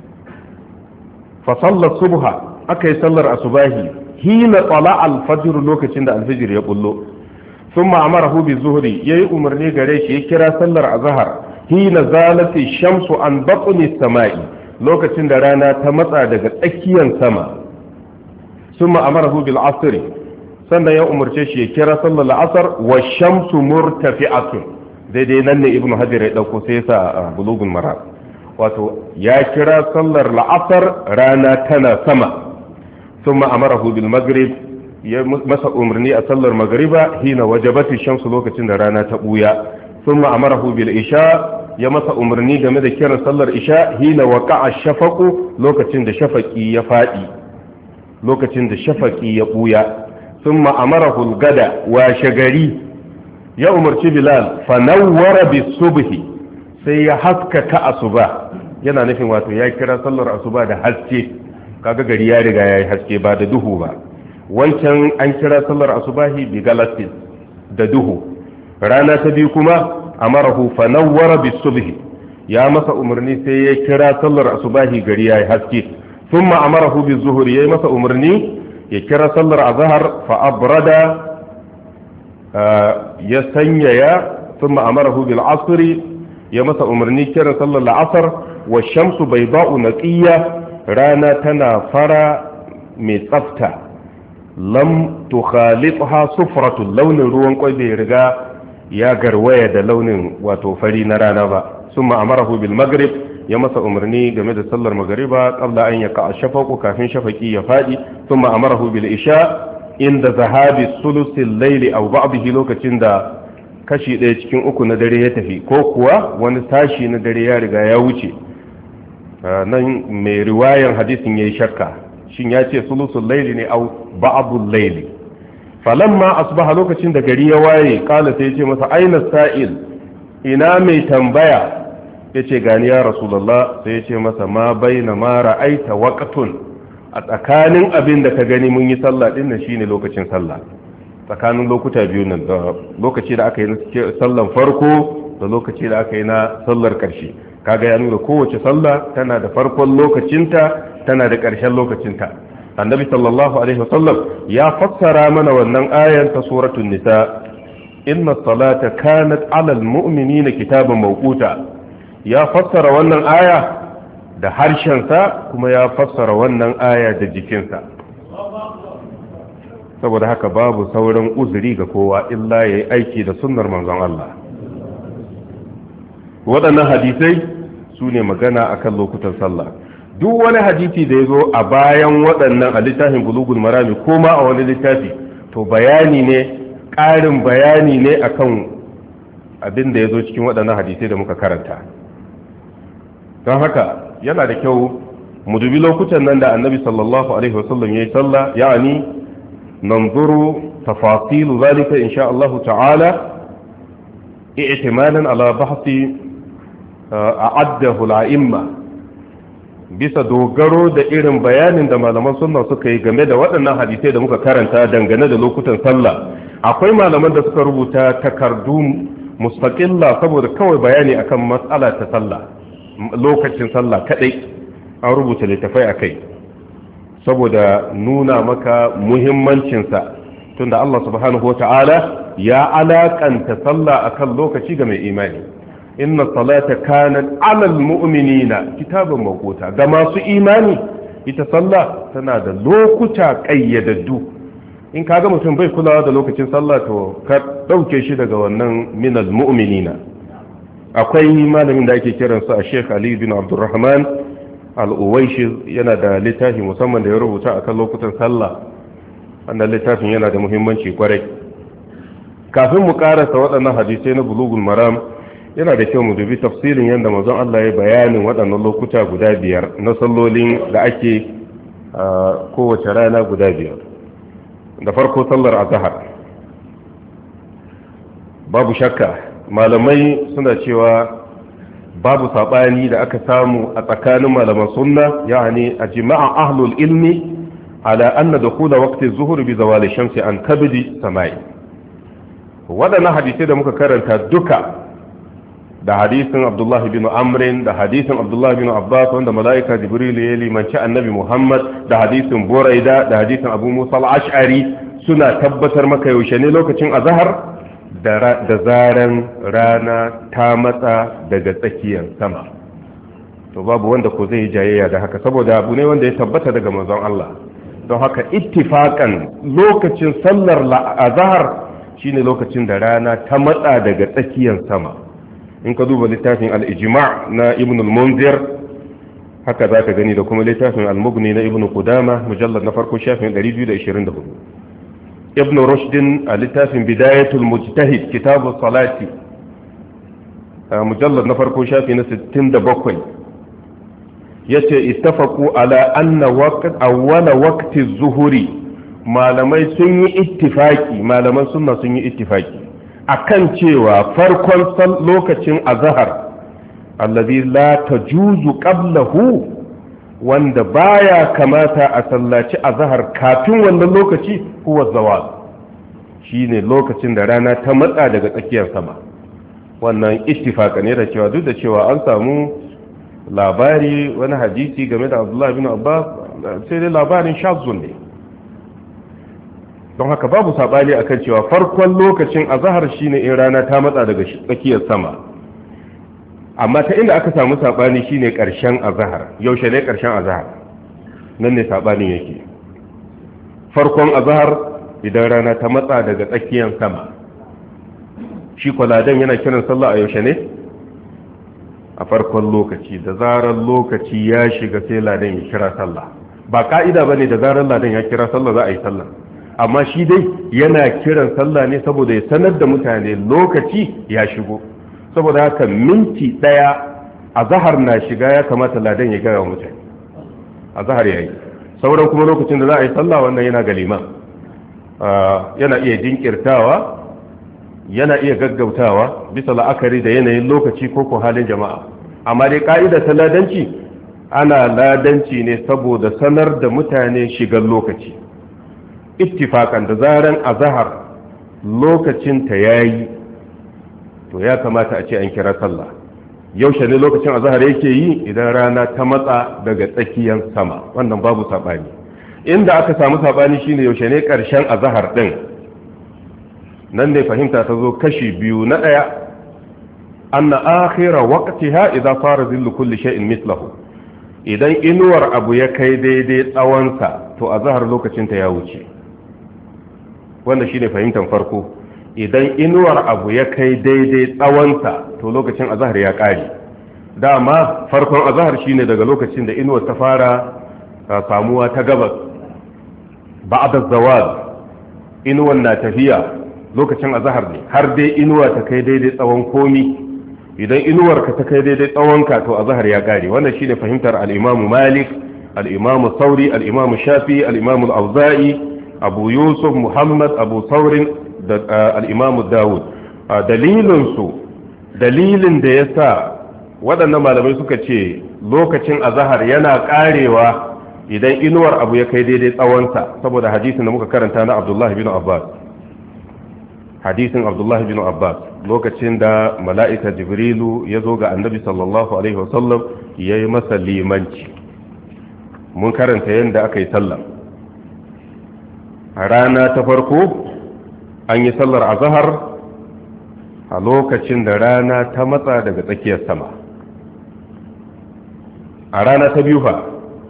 A: fa sallar subha, akai sallar asubahi hina tsala al-fajr, lokacin da al-fajr ya bullo. thumma amarahu bi zuhri, yayi umarni gare shi ya kira sallar azhar hina zalati shamsu an batni samai, lokacin da rana ta matsa daga tsakiyar sama. ثم أمره بالعصر، sannan ya umarce shi ya kira sallar la'asar wa shamsu murtafi'atun, daidai nan ne ibnu hajar ya dauko sai sa bulugul maram, wato ya kira sallar la'asar rana tana sama. thumma amarahu bil maghrib, ya masa umarni a sallar magriba hina wajabati shamsu, lokacin da rana ta buya. thumma amarahu bil isha, ya masa umarni game da kiran sallar isha hina waqa'a shafaqu, lokacin da shafaqi ya fadi, lokacin da shafaqi ya buya. ثم أمره الغدا وشغري يا أمرتي بلال فنور بالصبح sai ya haskaka asuba, yana nufin wato ya kira sallar asuba da haske, kaga gari ya riga ya yi haske ba da duhu ba. wancan an kira sallar asubahi bi galatin da duhu. rana ta biyu kuma amarahu fanawwara bisubhi, ya masa umarni sai ya kira sallar asubahi gari ya yi haske. thumma amarahu bizuhri, ya masa umarni ya kira sallar azhar fa abrada, ya sanyaya. thumma amarahu bil asri, ya masa umarni kira sallar la'asar. wa shamsu bayda'u naqiyya, rana tana fara mai tsafta, lam tukhalitha sufratu, launin ruwan kwai bai riga ya garwaya da launin wato fari na rana ba. thumma amarahu bil maghrib, ya masa umarni game da sallar magariba qabla an yaqa shafaqu, kafin shafaqi ya fadi. thumma amarahu bil isha inda zahabi sulusil layli aw ba'dihi, lokacin da kashi ɗaya cikin uku na dare ya tafi, ko kuwa wani tashi na dare ya riga ya wuce. nan mai riwayar hadisin yayi shakka, shin ya ce sulusul layli ne aw ba'dul layli. falamma asbaha, lokacin da gari ya waye, kala sai ya ce masa aina sa'il, ina mai tambaya? ya ce gani ya rasulallah. sai ya ce masa ma baina ma ra'aita waqtun, a tsakanin abin da ka gani mun yi sallah din nan shine lokacin sallah, tsakanin lokuta biyu nan, da lokaci da aka yi na sallan farko da lokaci da aka yi na sallar karshe. kaga ya nuna kowace sallah tana da farkon lokacinta, tana da ƙarshen lokacinta. annabi sallallahu alaihi wasallam ya fassara mana wannan ayan ta suratul nisa, inna salata kanat alal mu'minina kitaban mawquta. ya fassara wannan aya da harshensa, kuma ya fassara wannan aya da jikinsa. saboda haka babu sauran uzuri ga kowa illa ya yi aiki da sunnar manzon Allah. waɗannan hadisai su ne magana akan lokutan sallah. duk wani hadisi da ya zo a bayan waɗannan a littafin bulugul marami ko ma a wani littafi, to bayani ne, ƙarin bayani ne akan abin da ya zo cikin waɗannan hadisai da muka karanta. don haka yana da kyau mu dubi lokutan nan da annabi sallallahu alaihi wasallam ya yi sallah, ya'ani nanzuru tafasilu zalika insha Allah ta'ala i'timadan ala bahthi a'addahu al-a'imma bisa dogaro da irin bayanin da malaman sunna suka yi game da waɗannan hadisai da muka karanta dangane da lokutan sallah, akwai malaman da suka rubuta takardu mustaqilla saboda kawai bayani akan matsala ta sallah, lokacin sallah kadai an rubuta littafai akai saboda nuna maka muhimmancinsa, tunda Allah subhanahu wata'ala ya alakanta sallah akan lokaci ga mai imani. Inna salata kanat alal mu'minina kitaban mawquta, ga masu imani ita sallah tana da lokuta kayyadaddu. In kaga mutum bai kulawa da lokacin sallah to ka dauke shi daga wannan minal mu'minina. Akwai malamin da ake kiransa a Sheikh Ali bin Abdurrahman al-Uwaishi, yana da littafi musamman da ya rubuta akan lokutan sallah. Wannan littafin yana da muhimmanci kwarai. Kafin mu karasa waɗannan hadisai na Bulughul Maram, yana da kyau mu dubi tafsirin yadda manzon Allah ya bayanin waɗannan lokuta guda biyar na sallolin da ake kowace rana guda biyar. Da farko sallar azhar, babu shakka malamai suna cewa babu sabani da aka samu a tsakanin malaman sunna, yani ajma'a ahlul ilmi ala anna dukhula waqti az-zuhr bi zawali shamsi an kabidi samai. Waɗannan hadisai da muka karanta duka, da hadisin Abdullahi bin Amrin, da hadisin Abdullahi bin Abbas wanda mala'ika Jibril ya limanci annabi Muhammad, da hadisin Buraida, da hadisin Abu Musa al-Ash'ari suna tabbatar maka yaushe ne lokacin azhar, da zaran rana ta matsa daga tsakiyar sama. To babu wanda ko zai jayayya da haka, saboda abu ne wanda ya tabbata daga manzon Allah. Don haka ittifakan lokacin sallar azhar shine lokacin da rana ta matsa daga tsakiyar sama. In ka duba littafin al-ijma' na Ibn al-Munzir, haka zaka gani, da kuma littafin al-Mughni na Ibn Qudama mujallad na farko shafin ɗari biyu da ashirin da hudu. Ibn Rushd a littafin Bidayatul Mujtahid Kitabus Salati mujallad na farko shafi na sittin da bakwai yace ittafaqu ala anna waqt awwala waqti az-zuhri, malamai sun yi ittifaki, malaman sunna sun yi ittifaki akan cewa farkon lokacin azhar allazi la tajuzu qablahu, wanda baya kamata a sallaci azhar kafin wannan lokaci, huwa zawal, shine lokacin da rana ta matsa daga tsakiyar sama. Wannan ittifaka ne da cewa duk da cewa an samu labari wani hadisi game da Abdullah bin Abbas, sai dai labarin shazzun ne. Don haka babu sabani akan cewa farkon lokacin azhar shine in rana ta matsa daga tsakiyar sama. Amma ta inda aka samu sabani shine karshen azhar. Yaushe ne karshen azhar? Nan ne sabanin yake. Farkon azhar idan rana ta matsa daga tsakiyar sama. Shi kwaladan yana kiran sallah a yaushe ne? A farkon lokaci, da zarar lokaci ya shiga sai ladan ya kira sallah. Ba ka'ida bane da zarar ladan ya kira sallah za a yi sallah. Amma shi dai yana kiran sallah ne saboda ya sanar da mutane lokaci ya shigo. Saboda haka minti daya azhar na shiga ya kamata ladan ya gaya wa mutane azhar yayi. Sauran kuma lokacin da za a yi sallah wannan yana ga liman, yana iya jinkirtawa, yana iya gaggautawa bisa la'akari da yanayin lokaci ko ko halin jama'a. Amma dai ka'ida ta ladanci, ana ladanci ne saboda sanar da mutane shigar lokaci. Ittifakan da zaran azhar lokacin ta yayi, to ya kamata a ce an kira sallah. Yaushe ne lokacin azhar yake yi? Idan rana ta matsa daga tsakiyar sama. Wannan babu sabani. Inda aka samu sabani shine yaushe ne karshen azhar din. Nan ne fahimta ta zo kashi biyu. Na daya, anna akhira waqtiha idza fara zillu kulli shay'in mithluhu. Idan inuwar abu ya kai daidai tsawonsa, to azhar lokacin ta ya wuce. Wanda shine fahimtar farko. Idan inuwar abu ya kai daidai tsawonsa, to lokacin azhar ya kare. Dama farkon azhar shine daga lokacin da inuwar ta fara samuwa ta gabas, ba'da zawal, inuwar na tafiya, lokacin azhar ne, har dai inuwa ta kai daidai tsawon komi. Idan inuwar ka ta kai daidai tsawonka, to azhar ya kare. Wannan shine fahimtar al-Imam Malik, al-Imam Thawri, al-Imam Shafi, al-Imam al-Auza'i, Abu Yusuf Muhammad, Abu Thawrin, da al-Imam Dawud. Dalilinsu, dalilin da ya sa waɗannan malamai suka ce lokacin azahar yana ƙarewa idan inuwar abu ya kai daidai tsawonsa saboda hadisin da muka karanta na abdullahi bin abbas hadisin abdullahi bin abbas lokacin da mala'ika jibrilu ya zo ga annabi sallallahu alaihi wasallam ya yi masa limanci mun karanta yadda aka yi sallah a rana ta farko an yi sallar azahar a lokacin da rana ta matsa daga tsakiyar sama a rana ta biyu fa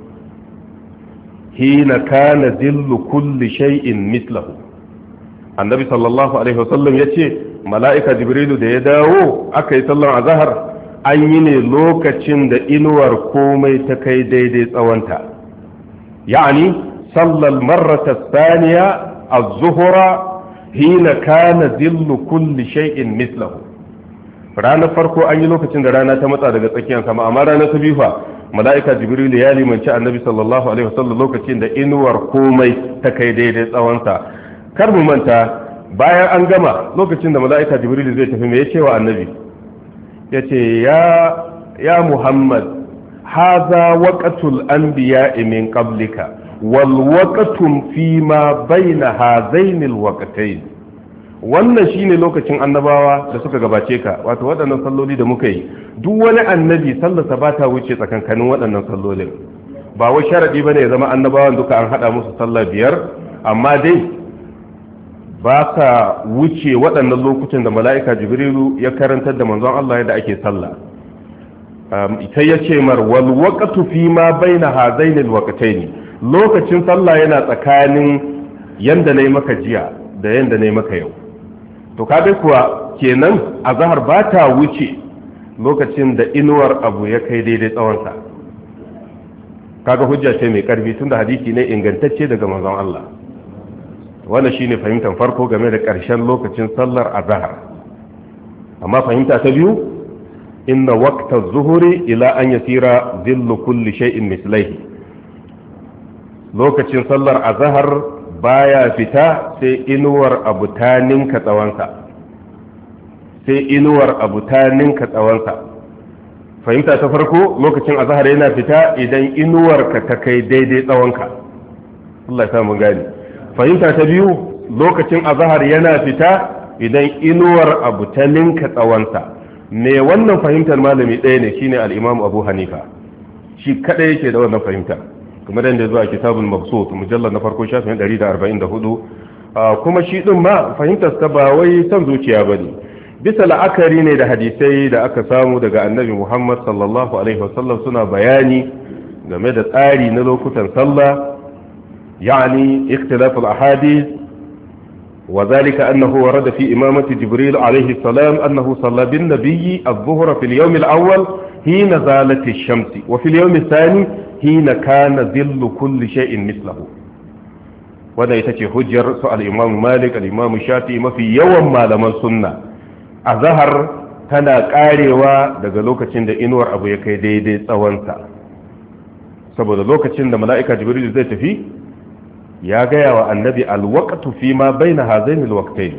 A: hina kana zillu kulli shay'in mislahu annabi sallallahu alaihi wasallam yace mala'ika jibrilu da ya dawo aka yi sallar azhar an yi ne lokacin da inuwar komai ta kai daidai tsawonta yani sallal marrata thaniya az-zuhra hina kana zillu kulli shay'in mislahu ranar farko an yi lokacin da rana ta matsa daga tsakiyar sama amma ranar ta biyu fa mala'ika jibrilu ya limanci annabi sallallahu alaihi wasallam lokacin da inuwar komai ta kai daidai tsawonsa kar mu manta bayan an gama lokacin da mala'ika jibrilu zai tafi me ya ce wa annabi yace ya ya muhammad haza waqatul anbiya'i min qablika wal waqtum fi ma baina hazainil waqtayn wannan shine lokacin annabawa da suka gabace ka wato waɗannan salloli da muka yi duk wani annabi sallarsa ba ta wuce tsakankanin waɗannan sallolin ba wai sharadi bane ya zama annabawan duka an hada musu sallah biyar amma dai ba sa wuce waɗannan lokutan da mala'ika jibrilu ya karantar da manzon Allah yadda ake sallah ita ya ce mar wal waqtu fi ma baina hazainil waqtayn lokacin sallah yana tsakanin yanda nayi maka jiya da yanda nayi maka yau to kaga kuwa kenan azhar ba ta wuce lokacin da inuwar abu ya kai daidai tsawonsa kaga hujja ce mai karfi tunda hadisi ne ingantacce daga manzon Allah wannan shine fahimtar farko game da ƙarshen lokacin sallar azhar amma fahimta ta biyu inna waqta az-zuhri ila an yasira dhillu kulli shay'in mislaihi lokacin sallar azhar baya fita sai inuwar abu ta ninka tsawonsa sai inuwar abu ta ninka tsawonsa fahimta ta farko lokacin azhar yana fita idan inuwarka ta kai daidai tsawonka Allah ya samu gani fahimta ta biyu lokacin azhar yana fita idan inuwar abu ta ninka tsawonsa me wannan fahimtar malami ɗaya ne shine al-Imam Abu Hanifa shi kada yake da wannan fahimta kuma da yanda zuwa kitabul mabsut mujallal na farko shafin ɗari da arba'in da hudu kuma shi din ma fahimtar sa ba wai san zuciya bane bisa la'akari ne da hadisai da aka samu daga annabi Muhammad sallallahu alaihi wasallam suna bayani game da tsari na lokutan sallah يعني اختلاف الأحاديث وذلك أنه ورد في إمامة جبريل عليه السلام أنه صلى بالنبي الظهر في اليوم الأول حين زالت الشمس وفي اليوم الثاني حين كان ظل كل شيء مثله وذا يتشي حجر سؤال الإمام مالك الإمام الشافعي ما في يوم ما لمن سنة أظهر تنا قاروا daga lokacin da inuwar abu ya kai daidai tsawonsa saboda lokacin da mala'ika jibril zai tafi ya gaya wa annabi alwaqtu fi ma baina hazaini alwaqtayn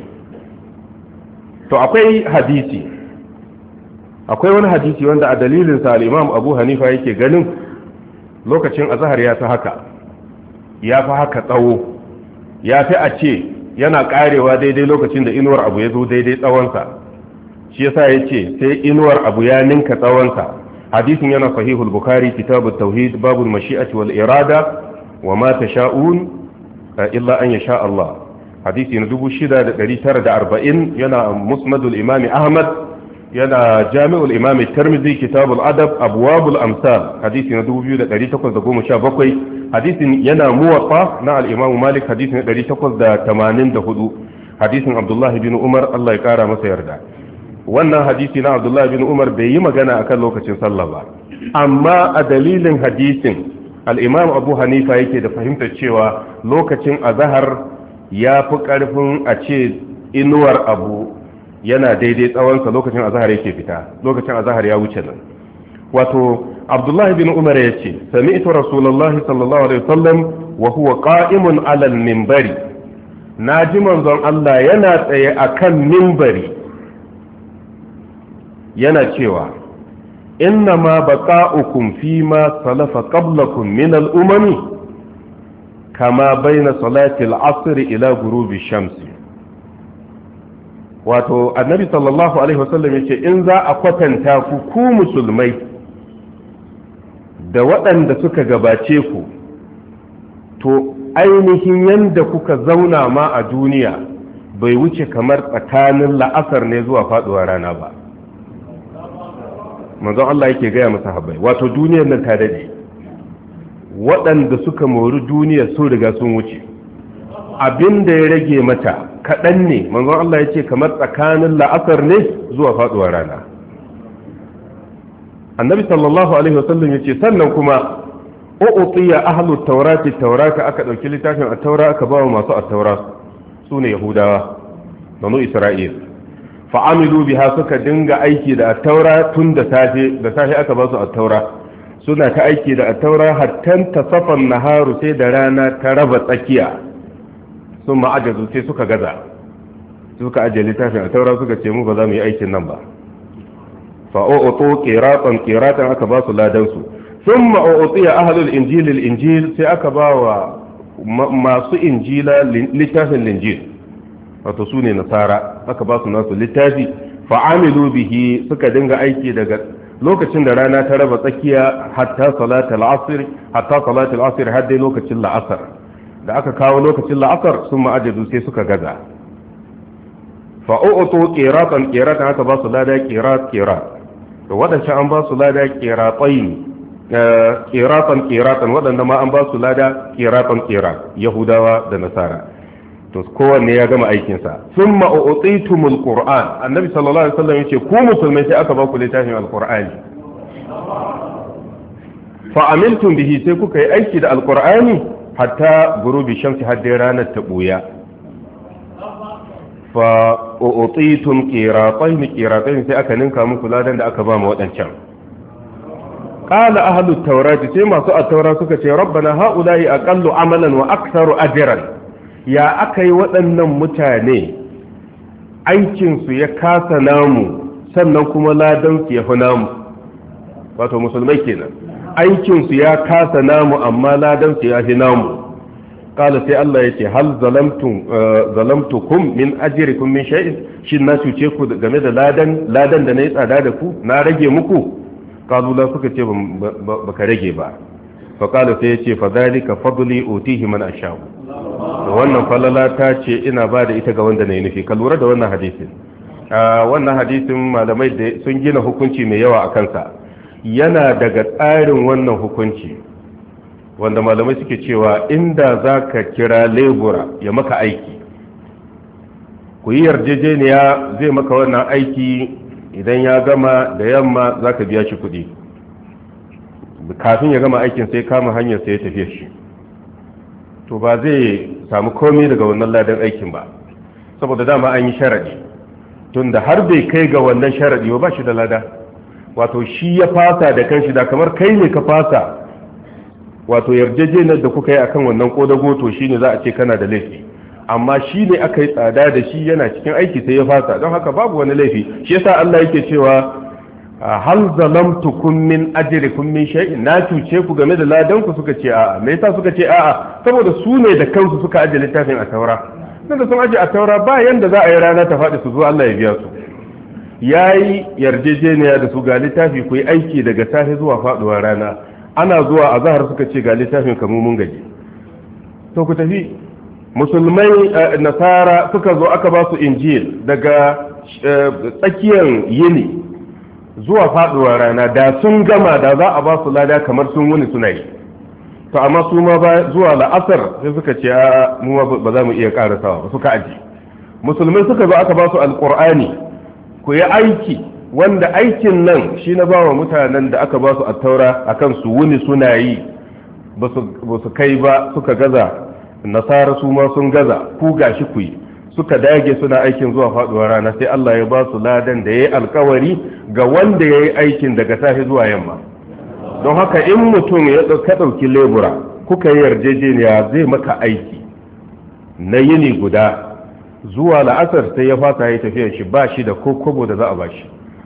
A: to akwai hadisi akwai wani hadisi wanda a dalilin sa al-Imam Abu Hanifa yake ganin lokacin azhar ya fi haka ya fi haka tsawo ya fi a ce yana karewa daidai lokacin da inuwar abu ya zo daidai tsawon sa shi yasa yace sai inuwar abu ya ninka tsawon sa hadisin yana sahihul bukhari kitabut tauhid babul mashi'ati wal irada wa ma tasha'un illa an yasha Allah hadisi na dubu shida da ɗari tara da arba'in yana musnadul imami ahmad yana jami'ul imami tirmidhi kitabul adab abwabul amsal hadisi na dubu biyu da ɗari takwas da goma sha bakwai hadisin yana muwatta na al-imam malik hadisi na ɗari takwas da tamanin da hudu hadisin abdullahi bin umar Allah ya kara masa yarda wannan hadisi na abdullahi bin umar bai yi magana akan lokacin sallah ba amma a dalilin hadisin al'imam abu hanifa yake da fahimtar cewa lokacin azahar ya fi ƙarfin a ce inuwar abu yana daidai tsawonsa lokacin azahar yake fita lokacin azahar ya wuce nan wato abdullahi bin umar ya ce sami ita rasulallah sallallahu alaihi wasallam wa huwa qa'imun alal mimbari na ji manzon Allah yana tsaye akan mimbari yana cewa inna ma baqa'ukum fi ma salafa qablakum min al-umami kama bayna salati al-'asr ila ghurubi shamsi. wato annabi sallallahu alaihi wasallam yace in za a kwatanta ku ku musulmai da waɗanda suka gabace ku, to ainihin yanda kuka zauna ma a duniya bai wuce kamar tsakanin la'asar ne zuwa faduwa rana ba. manzon Allah yake gaya masa habai, wato duniyar nan ta dade, waɗanda suka mori duniyar sun riga sun wuce, abin da ya rage mata kaɗan ne. manzon Allah ya ce kamar tsakanin la'asar ne zuwa faduwa rana. annabi sallallahu alaihi wasallam ya ce sannan kuma u'tiya ahlut taurati taurata, aka ɗauki littafin at-taura aka ba wa masu at-taura sune yahudawa banu isra'il, fa'amilu biha suka dinga aiki da at-taura tun da safe da safe aka ba su at-taura, suna ta aiki da at-taura hatta tasafan naharu, sai da rana ta raba tsakiya, sun ma'ajazu sai suka gaza, suka aje littafin at-taura suka ce mu ba za mu yi aikin nan ba. fa'o'oto qiratan qiratan aka ba su ladan su. thumma u'tiya ahlul injil al-injil, sai aka ba wa masu injila littafin linjil, wato sune nasara, aka ba su nasu littafi, fa'amilu bihi suka dinga aiki daga lokacin da rana ta raba tsakiya hatta salatul asr hatta salatul asr har dai lokacin la'asar. da aka kawo lokacin la'asar sun ma'ajadu sai suka gaza. fa'o'oto qiratan qiratan aka ba su lada qirat qirat, to wadancan an ba su lada qiratayn qiratan qiratan, wadanda ma an ba su lada qiratan qirat, yahudawa da nasara. to kowanne ya gama aikin sa. thumma u'titumul qur'an, annabi sallallahu alaihi wasallam yace ku musulmai sai aka ba ku littafin alqur'ani, fa amiltum bihi, sai kuka yi aiki da alqur'ani hatta gurubi shamsi, har dai ranar ta buya. fa u'titum qiratayn qiratayn, sai aka ninka muku ladan da aka ba mu wadancan. qala ahlut tawrati, sai masu at-taura suka ce rabbana haula'i aqallu amalan wa aktharu ajran, ya akai waɗannan mutane aikin su ya kasa namu sannan kuma ladan su ya fi namu, wato musulmai kenan, aikin su ya kasa namu amma ladan su ya fi namu. qala sai Allah yace hal zalamtum zalamtukum min ajrikum min shay'in, shin na cuce ku game da ladan ladan da nayi tsada da ku, na rage muku? qalu la, suka ce baka rage ba. fa qala sai yace fa zalika fadli utihi man asha'u, wannan falala ta ce ina ba da ita ga wanda nayi nufi. ka lura da wannan hadisin, wannan hadisin malamai da sun gina hukunci mai yawa a kansa. yana daga tsarin wannan hukunci wanda malamai suke cewa inda za ka kira lebura ya maka aiki, ku yi yarjejeniya zai maka wannan aiki, idan ya gama da yamma za ka biya shi kuɗi, kafin ya gama aikin sai kama hanyar sai ya tafiye shi, to ba zai samu komai daga wannan ladan aikin ba, saboda dama an yi sharaɗi, tun da har bai kai ga wannan sharaɗi ba shi da lada. wato shi ya fasa da kanshi, da kamar kai ne ka fasa, wato yarjejeniyar da kuka yi akan wannan kodago, to shine za a ce kana da laifi, amma shi ne aka yi tsada da shi yana cikin aiki sai ya fasa, don haka babu wani laifi. shi yasa Allah yake cewa hal zalamtukum min ajrikum min shay'in, na cuce ku game da ladan ku? suka ce a'a. me yasa suka ce a'a? saboda su ne da kansu suka aje littafin a taura, dan da sun aje a taura ba yanda za a yi rana ta faɗi su zo Allah ya biya su. yayi yarjejeniya da su, ga littafi ku yi aiki daga safe zuwa faduwar rana, ana zuwa a zahar suka ce ga littafin kamu mun gaji, to ku tafi. musulmai nasara suka zo aka ba su injil daga tsakiyar yini zuwa faduwar rana, da sun gama da za a ba su lada kamar sun wuni suna yi, to amma su ma ba zuwa la'asar sai suka ce a mu ba za mu iya karasawa ba, suka aji. musulmai suka zo aka ba su alqur'ani, ku yi aiki, wanda aikin nan shi na ba wa mutanen da aka ba su at-taura akan su wuni suna yi, ba su kai ba, suka gaza. nasara su ma sun gaza, ku gashi ku yi, suka dage suna aikin zuwa faduwar rana, sai Allah ya ba su ladan da yayi alkawari ga wanda yayi aikin daga safe zuwa yamma. don haka in mutum ya dauka dauki lebura, kuka yi yarjejeniya zai maka aiki na yini guda, zuwa la'asar sai ya fasa ya tafiya shi, ba shi da kokobo da za a bashi,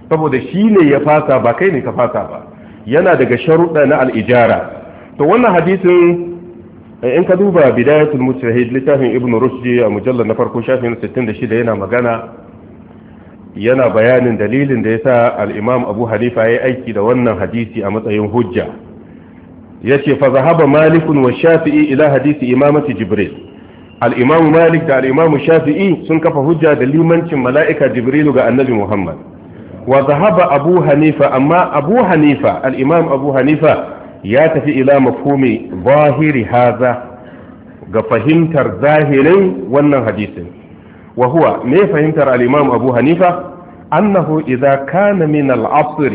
A: saboda shi ne ya fasa ba kai ne ka fasa ba, yana daga sharuɗa na al'ijara. to wannan hadisin in ka duba bidayatul mujtahid littafin ibn rushdi a mujallar na farko shafin sittin da shida yana magana yana bayanin dalilin da yasa al-imam abu hanifa yayi aiki da wannan hadisi a matsayin hujja. yace fa zahaba malik wa shafi'i ila hadisi imamati jibril. al-imam malik da al-imam shafi'i sun kafa hujja da limancin mala'ika jibril ga annabi muhammad. wa zahaba abu hanifa amma abu hanifa al-imam abu hanifa ya tafi ila mafhumi zahiri haza ga fahimtar zahirin wannan hadisin. wa huwa me fahimtar al-imam abu hanifa annahu idza kana min al-asr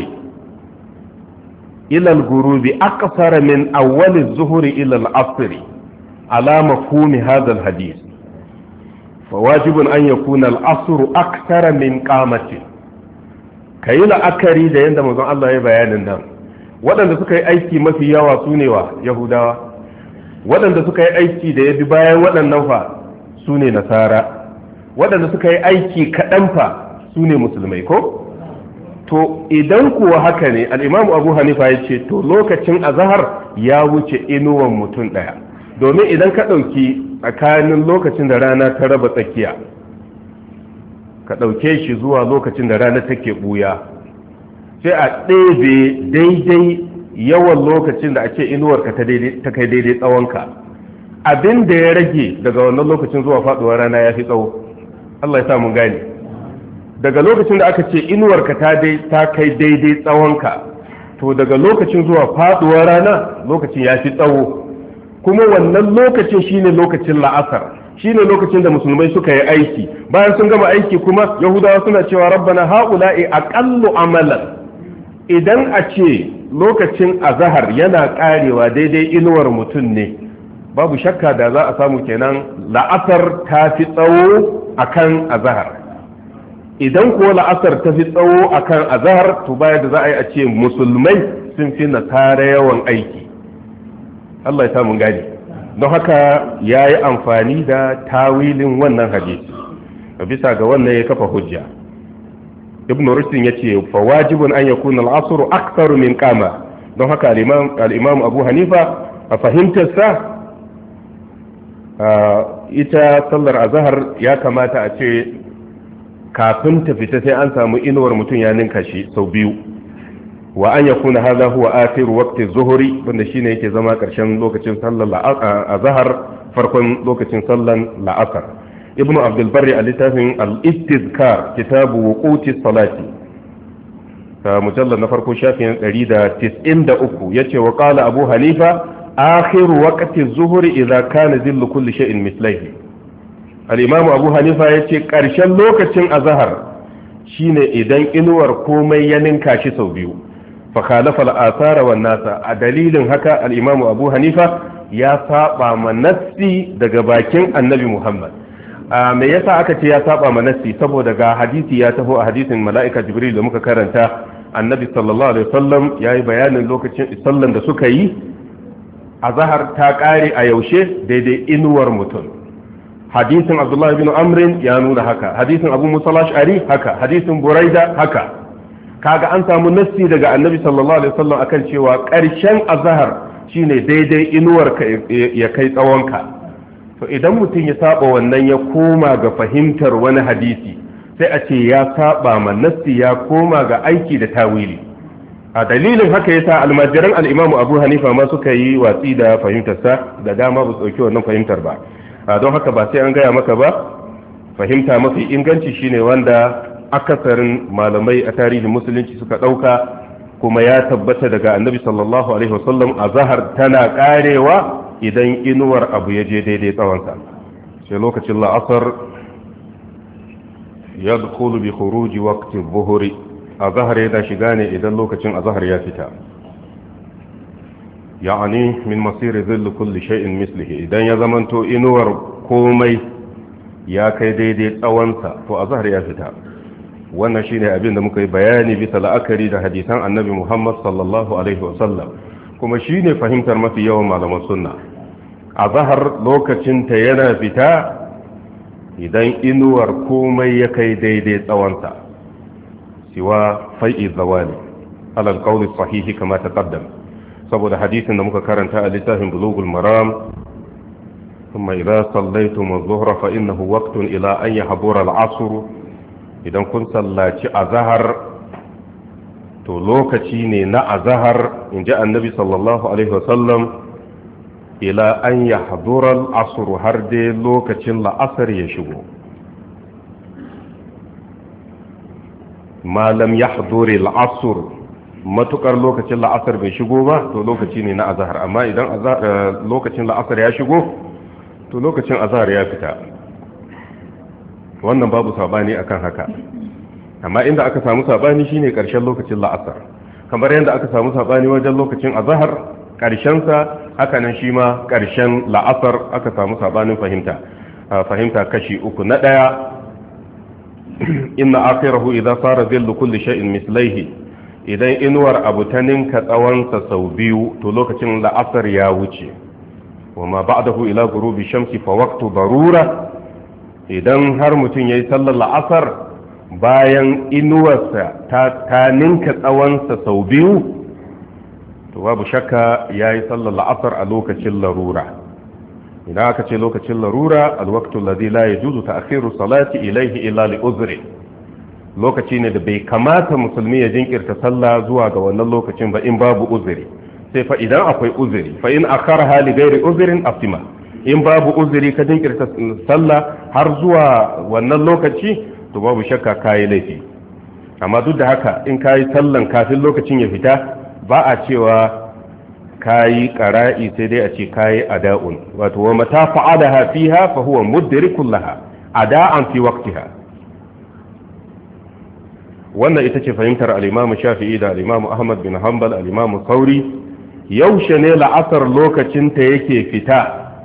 A: ila al-ghurubi aqsara min awwal az-zuhri ila al-asr ala mafhumi hadha al-hadith فواجب أن يكون الأصر أكثر من قامته. kai la'akari da yadda manzon Allah ya bayanin nan, waɗanda suka yi aiki mafi yawa su ne wa Yahudawa, waɗanda suka yi aiki da ya bi bayan waɗannan fa su ne Nasara, waɗanda suka yi aiki kaɗan fa su ne Musulmai ko? To idan kuwa haka ne al'imamu Abu Hanifa ya ce to lokacin azahar ya wuce inuwan mutum ɗaya, domin idan ka ɗauki tsakanin lokacin da rana ta raba tsakiya ka ɗauke shi zuwa lokacin da rana take ɓuya, sai a ɗebe daidai yawan lokacin da ake inuwarka ta kai daidai tsawonka. Abin da ya rage daga wannan lokacin zuwa faɗuwar rana ya fi tsawo. Allah ya sa mun gane. Daga lokacin da aka ce inuwarka ta kai daidai tsawonka, to daga lokacin zuwa faɗuwar rana lokacin ya fi tsawo. Kuma wannan lokacin shine lokacin la'asar. shine lokacin da musulmai suka yi aiki, bayan sun gama aiki kuma yahudawa suna cewa rabbana haula'i aqallu amalan. Idan a ce lokacin azahar yana karewa daidai inuwar mutum ne, babu shakka da za a samu kenan la'asar ta fi tsawo akan azahar. Idan kuwa la'asar ta fi tsawo akan azahar, to baya da za a yi a ce musulmai sun fi nasara yawan aiki. Allah ya samu gani. Don haka ya yi amfani da tawilin wannan hadisi, bisa ga wannan ya kafa hujja. Ibn Rushd ya ce fa wajibun an yakuna al-asr akthar min qama. Don haka al-imam Abu Hanifa a fahimtarsa ita sallar azhar ya kamata a ce kafin ta fita sai an samu inuwar mutum ya ninka shi sau biyu. wa an yakuna hadha huwa akhir waqti zuhri, wanda shine yake zama karshen lokacin sallar azhar farkon lokacin sallar la'asar. Ibnu Abdul Barri a littafin al-Istizkar kitabu wuquti salati mujallad na farko shafin ɗari da tis'in da uku yace wa qala Abu Hanifa akhir waqti zuhri idza kana zillu kulli shay'in mithlaihi. al-Imam Abu Hanifa yace karshen lokacin azhar shine idan inuwar komai ya ninka shi sau biyu. فخالف الآثار والناس a dalilin haka al-Imam Abu Hanifa ya saba ma nassi daga bakin Annabi Muhammad. me yasa aka ce ya saba ma nassi? saboda ga hadisi ya taho a hadisin mala'ika Jibril da muka karanta, Annabi sallallahu alaihi wasallam yayi bayanin lokacin sallan da suka yi azhar ta kare a yaushe daidai inuwar mutum. hadisin Abdullah ibn Amr ya nuna haka, hadisin Abu Musa al-Ash'ari haka, hadisin Buraida haka. kaga an samu nassi daga annabi sallallahu alaihi wasallam akan cewa ƙarshen azhar shine daidai inuwar ka ya kai tsawonka. to idan mutum ya saba wannan ya koma ga fahimtar wani hadisi, sai a ce ya saba ma nassi ya koma ga aiki da tawili. a dalilin haka yasa almajiran al-Imam Abu Hanifa ma suka yi watsi da fahimtarsa, da dama ba su dauki wannan fahimtar ba. don haka ba sai an gaya maka ba, fahimta mafi inganci shine wanda akasarin malamai a tarihin musulunci suka ɗauka, kuma ya tabbata daga annabi sallallahu alaihi wasallam a zahar tana karewa idan inuwar abu ya je daidai tsawonsa. sai lokacin la'asar ya dukulu bi khuruji waqti buhuri, a zahar yana shiga ne idan lokacin a zahar ya fita. ya'ani min masiri zillu kulli shay'in mislihi, idan ya zamanto inuwar komai ya kai daidai tsawonsa to a zahar ya fita. wannan shine abin da muka yi bayani bisa la'akari da hadisan annabi Muhammad sallallahu alaihi wasallam, kuma shine fahimtar mafi yawan malaman sunna. a zahar lokacin ta yana fita idan inuwar komai ya kai daidai tsawonta, siwa fai'i zawali ala alqawli sahihi kama taqaddam saboda hadisin da muka karanta a littafin bulughul maram ثم إذا صليتم الظهر فإنه وقت إلى أن يحضر العصر إذا كنت صلاتي أظهر to lokaci ne na azahar in ji annabi sallallahu alaihi wasallam ila an ya hadurar asuru har dai lokacin la'asar ya shigo malam ya haduri la'asur matukar lokacin la'asar bai shigo ba to lokaci ne na azahar amma idan lokacin la'asar ya shigo to lokacin azahar ya fita wannan babu sabani akan haka amma inda aka samu sabani shine karshen lokacin la'asar kamar yadda aka samu sabani wajen lokacin azhar karshen sa haka nan shi ma karshen la'asar aka samu sabanin fahimta fahimta kashi uku na daya inna akhirahu idza sara zillu kulli shay'in mislaihi idan inuwar abu ta ninka tsawon sa sau biyu to lokacin la'asar ya wuce wama ba'dahu ila ghurubi shamsi fa waqtu darura idan har mutun yayi sallar la'asar bayan inuwarsa ta, ta ninka tsawonsa sau biyu to babu shakka ya yi sallar la'asar a lokacin larura idan aka ce lokacin larura alwaktu lazi la ya juzu ta akhiru salati ilaihi illa li uzri lokaci ne da bai kamata musulmi ya jinkirta sallah zuwa ga wannan lokacin ba in babu uzuri sai fa idan akwai uzuri fa in akharaha li ghairi uzrin aftima in babu uzuri ka jinkirta sallah har zuwa wannan lokaci to babu shakka kayi laifi amma duk da haka in kayi sallan kafin lokacin ya fita ba a cewa kayi qara'i sai dai a ce kayi ada'un wato wa mata fa'alaha fiha fa huwa mudrikun laha ada'an fi waqtiha wannan ita ce fahimtar al-Imam Shafi'i da al-Imam Ahmad bin Hanbal al-Imam Thawri yaushe ne la'asar lokacin ta yake fita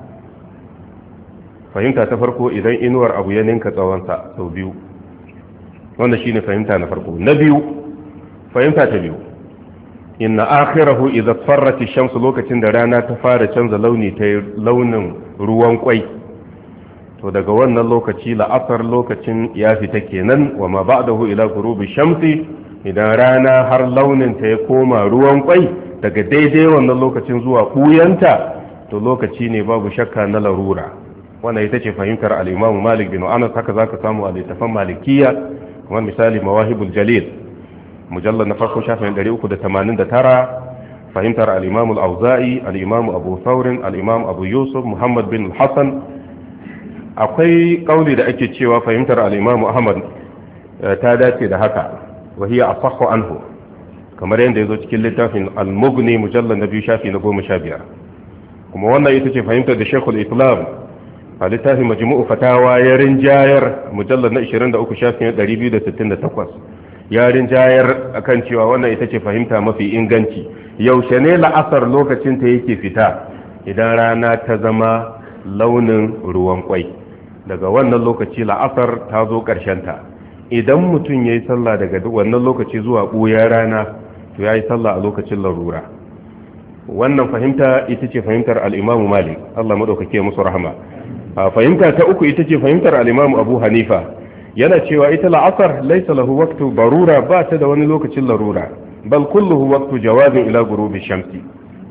A: fahimta ta farko idan inuwar abu ya ninka tsawonsa sau biyu wanda shine fahimta na farko na biyu fahimta ta biyu inna akhirahu idza farrat ash-shams lokacin da rana ta fara canza launi ta launin ruwan kwai to daga wannan lokaci la'asar lokacin ya fita kenan wa ma ba'dahu ila ghurubi shamsi idan rana har launin ta ya koma ruwan kwai daga daidai wannan lokacin zuwa kuyanta to lokaci ne babu shakka na larura wannan ita ce fahimtar al-Imam Malik bin Anas haka zaka samu a littafin Malikiyya kamar misali Mawahibul Jalil mujallad na farko shafin ɗari uku da tamanin da tara fahimtar al-Imam al-Auza'i al-Imam Abu Thawr al-Imam Abu Yusuf Muhammad bin Hassan akwai kauli da ake cewa fahimtar al-Imam Ahmad ta dace da haka wa hiya asahhu anhu kamar yadda yazo cikin littafin al-Mughni mujallad na biyu shafi na goma sha biyar kuma wannan ita ce fahimtar da Sheikhul Islam a littafin majmu'u fatawa ya rinjayar mujallar na ishirin da uku shafin ɗari biyu da sittin da takwas ya rinjayar akan cewa wannan ita ce fahimta mafi inganci yaushe ne la'asar lokacin ta yake fita idan rana ta zama launin ruwan kwai daga wannan lokaci la'asar ta zo ta idan mutum ya yi sallah daga wannan lokaci zuwa ɓuyar rana to ya yi sallah a lokacin larura wannan fahimta ita ce fahimtar al'imamu malik Allah maɗaukake musu rahama fahimta ta uku ita ce fahimtar al-Imam Abu Hanifa yana cewa ita la'asar laysa lahu waqtu barura ba ta da wani lokacin larura bal kulluhu waqtu jawazin ila ghurubi shamsi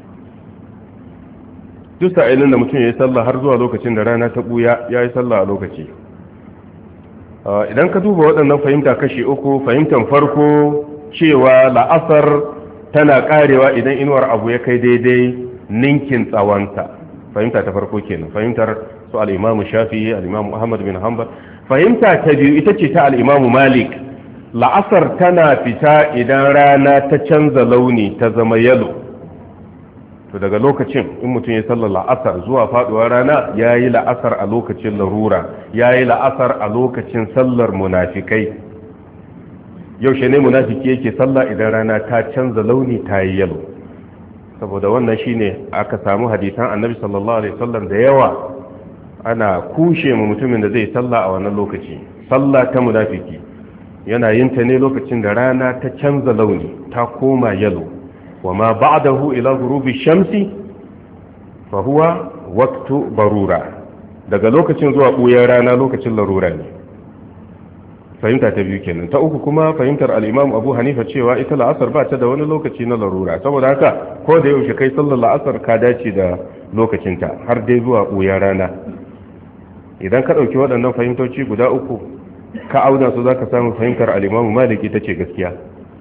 A: duk sa'ilin da mutum yayi sallah har zuwa lokacin da rana ta buya yayi sallah a lokaci idan ka duba waɗannan fahimta kashi uku fahimtar farko cewa la'asar tana karewa idan inuwar abu ya kai daidai ninkin tsawonta fahimta ta farko kenan fahimtar su al'imamu shafi'i al'imamu ahmad bin hanbal fahimta ta biyu ita ce ta al'imamu malik la'asar tana fita idan rana ta canza launi ta zama yalo to daga lokacin in mutum ya sallar la'asar zuwa faduwar rana ya yi la'asar a lokacin larura ya yi la'asar a lokacin sallar munafikai yaushe ne munafiki yake sallah idan rana ta canza launi ta yi yalo saboda wannan shine aka samu hadisan annabi sallallahu alaihi wasallam da yawa ana kushe mu mutumin da zai sallah a wannan lokaci sallah ta munafiki yana yin ta ne lokacin da rana ta canza launi ta koma yalo wa ma ba'dahu ila ghurubi shamsi fa huwa waqtu barura daga lokacin zuwa buyar rana lokacin larura ne fahimta ta biyu kenan. Ta uku kuma fahimtar al-Imam Abu Hanifa cewa ita la'asar ba ta da wani lokaci na larura, saboda haka ko da yaushe kai sallar la'asar ka dace da lokacinta har dai zuwa ɓuya rana. Idan ka ɗauki waɗannan fahimtoci guda uku ka auna su zaka samu fahimtar al-Imam Malik ita ce gaskiya.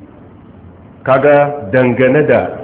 A: Kaga dangane da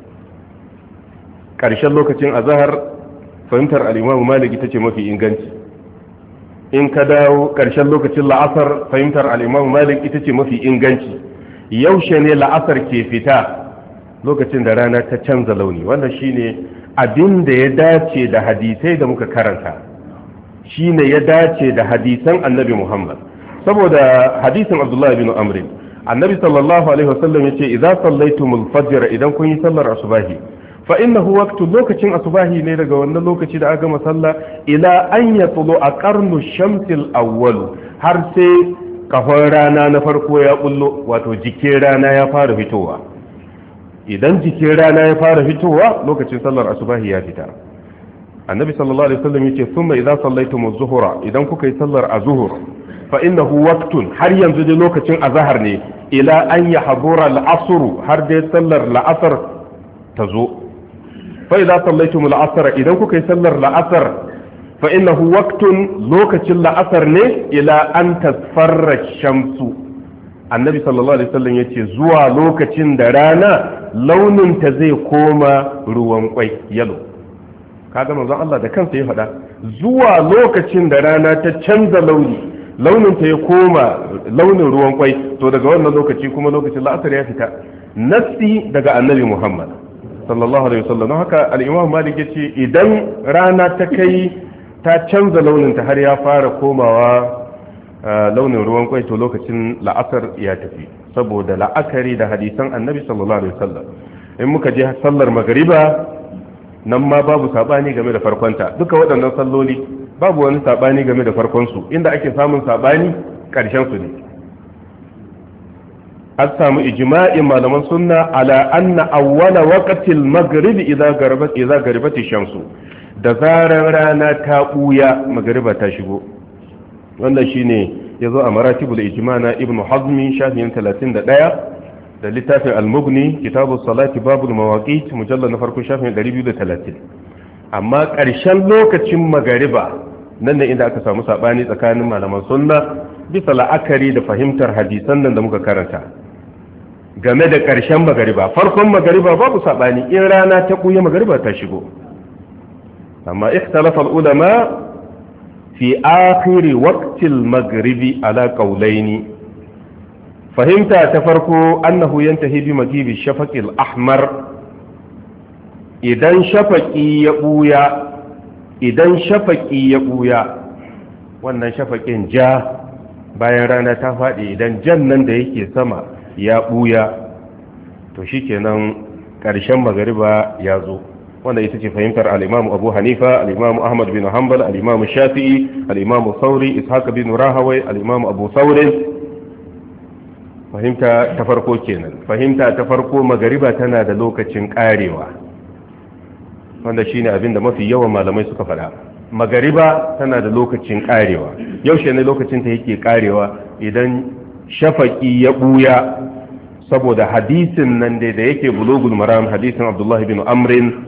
A: ƙarshen lokacin azhar fahimtar al-Imam Malik ita ce mafi inganci. In ka dawo ƙarshen lokacin la'asar fahimtar al-Imam Malik ita ce mafi inganci. Yaushe ne la'asar ke fita? Lokacin da rana ta canza launi. Wannan shine abin da ya dace da hadisai da muka karanta, shine ya dace da hadisan Annabi Muhammad. Saboda hadisin Abdullah bin Amr, Annabi sallallahu alaihi wasallam yace idza sallaitumul fajr, idan kun yi sallar asubahi fa innahu waqtu, lokacin asubahi ne daga wannan lokaci da aka gama sallah ila an yatlu aqarnu shamsil awwal, har sai kafar rana na farko ya bullo, wato jikin rana ya fara fitowa. Idan jikin rana ya fara fitowa lokacin sallar asubahi ya fita. Annabi sallallahu alaihi wasallam yace thumma idza sallaytumuz zuhra, idan kuka yi sallar azhur fa innahu waqtun, har yanzu dai lokacin azhar ne ila an yahdura al-asr, har dai sallar la'asar ta zo. فإذا صليتم العصر إذا كنت يسلر العصر فإنه وقت لوكة العصر إلى أن تصفر الشمس. النبي صلى الله عليه وسلم يتي زوا لوكة درانا لون تزي كوما روان قوي يلو. kaga manzon Allah da kansa ya faɗa zuwa lokacin da rana ta canza launi, launin ta ya koma launin ruwan kwai, to daga wannan lokaci kuma lokacin la'asar ya fita. Nassi daga annabi Muhammad sallallahu alaihi wasallam. Haka al-Imam Malik yace idan rana ta kai ta canza launin ta har ya fara komawa launin ruwan kwai, to lokacin la'asar ya tafi, saboda la'akari da hadisan Annabi sallallahu alaihi wasallam. In muka je sallar magriba, nan ma babu sabani game da farkonta. Duka waɗannan salloli babu wani sabani game da farkon su, inda ake samun sabani ƙarshen su ne. an samu ijma'in malaman sunna ala anna awwala waqtil maghrib idza garabat idza garabat shamsu, da zarar rana ta buya magriba ta shigo. wannan shine yazo a maratibul ijma' na ibn hazmi shafin talatin da ɗaya, da littafin al-mughni kitabus salati babul mawaqit mujallad na farko shafin ɗari biyu da talatin. amma ƙarshen lokacin magriba nan ne inda aka samu sabani tsakanin malaman sunna bisa la'akari da fahimtar hadisan nan da muka karanta game da ƙarshen magariba. Farkon magariba babu saɓani, in rana ta ɓuya magariba ta shigo. amma ikhtalafa ulama fi akhiri waqtil maghribi ala qawlaini. fahimta ta farko annahu yantahi bi maghibi shafaqil ahmar, idan shafaqi ya ɓuya idan shafaqi ya ɓuya wannan shafaqin ja bayan rana ta faɗi, idan jan nan da yake sama ya ɓuya, to shi kenan ƙarshen magariba ya zo. wanda ita ce fahimtar al'imamu abu hanifa, al'imamu ahmad bin hanbal, al'imamu shafi'i, al'imamu sauri, ishaq bin rahawai, al'imamu abu saurin. fahimta ta farko kenan. fahimta ta farko magariba tana da lokacin ƙarewa, wanda shi ne abin da mafi yawan malamai suka faɗa. magariba tana da lokacin ƙarewa. yaushe ne lokacin ta yake ƙarewa? idan shafaki ya ɓuya, saboda hadisin nan dai da yake bulugul maram, hadisin abdullahi bin amrin,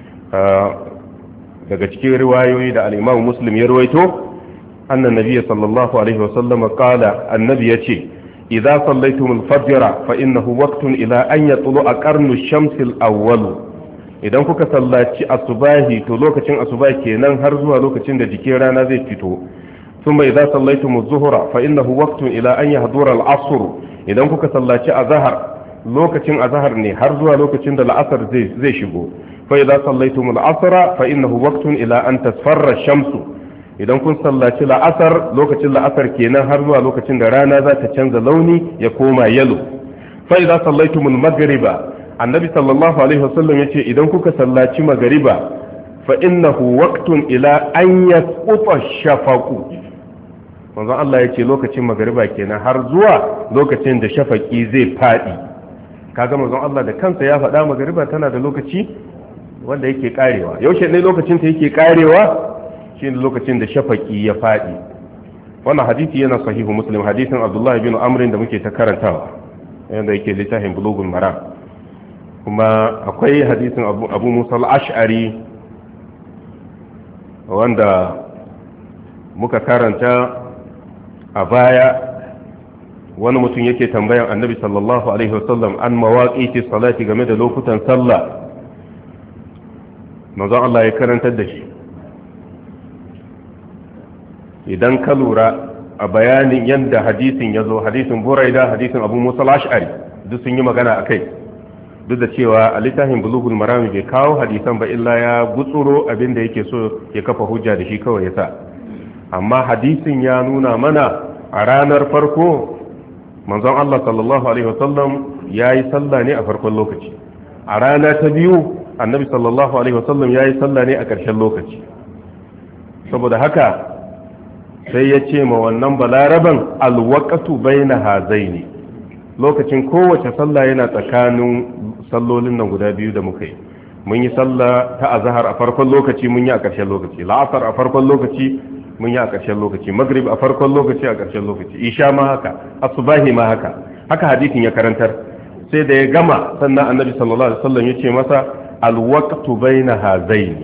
A: daga cikin riwayoyi da al-imam muslim ya rawaito, annan nabiy sallallahu alaihi wasallam qala, annabi yace idza sallaytum al-fajr fa innahu waqtun ila an yatlu'a qarnu ash-shams al-awwal. idan kuka sallaci asubahi, to lokacin asubahi kenan har zuwa lokacin da jikin rana zai fito. ثم إذا صليتم الظهر فإنه وقت إلى أن يحضر العصر. إذا كنت صليت أظهر لوكتين أظهر ني هرزوا لوكتين دل العصر زي زي شبو. فإذا صليتم العصر فإنه وقت إلى أن تصفر الشمس. إذا كنت صليت العصر لوكتين العصر كينا هرزوا لوكتين درانا ذات تشنز لوني يقوم يلو. فإذا صليتم المغرب النبي صلى الله عليه وسلم يقول إذا كنت صليت مغربا فإنه وقت إلى أن يسقط الشفق. manzon Allah ya ce lokacin magariba kenan har zuwa lokacin da shafaki zai fadi. kaga manzon Allah da kansa ya faɗa magariba tana da lokaci wanda yake karewa. yaushe ne lokacin ta yake karewa? shine lokacin da shafaki ya fadi. wannan hadisi yana sahihu muslim, hadisin abdullahi bin amrin da muke ta karantawa yadda yake littafin bulugul maram. kuma akwai hadisin abu, abu musa al-ash'ari wanda muka karanta a baya, wani mutum yake tambayan annabi sallallahu alaihi wasallam an mawaqiti salati, game da lokutan sallah. manzon Allah ya karantar da shi. idan ka lura a bayanin yadda hadisin ya zo, hadisin buraida, hadisin abu musa al-ash'ari duk sun yi magana a kai, duk da cewa a littafin bulughul marami bai kawo hadisan ba, illa ya gutsuro abin da yake so ya kafa hujja da shi kawai ya sa. amma hadisin ya nuna mana a ranar farko manzon Allah sallallahu alaihi wasallam ya yi sallah ne a farkon lokaci, a rana ta biyu annabi sallallahu alaihi wasallam ya yi sallah ne a ƙarshen lokaci. saboda haka sai ya ce ma wannan balaraban alwaqatu baina hazaini, lokacin kowace sallah yana tsakanin sallolin nan guda biyu da muka yi. mun yi sallah ta azhar a farkon lokaci, mun yi a ƙarshen lokaci, la'asar a farkon lokaci, mun yi a ƙarshen lokaci, maghrib a farkon lokaci, a ƙarshen lokaci, isha ma haka, asubahi ma haka. haka hadisin ya karantar. sai da ya gama sannan annabi sallallahu alaihi wasallam ya ce masa alwaqtu baina hazaini.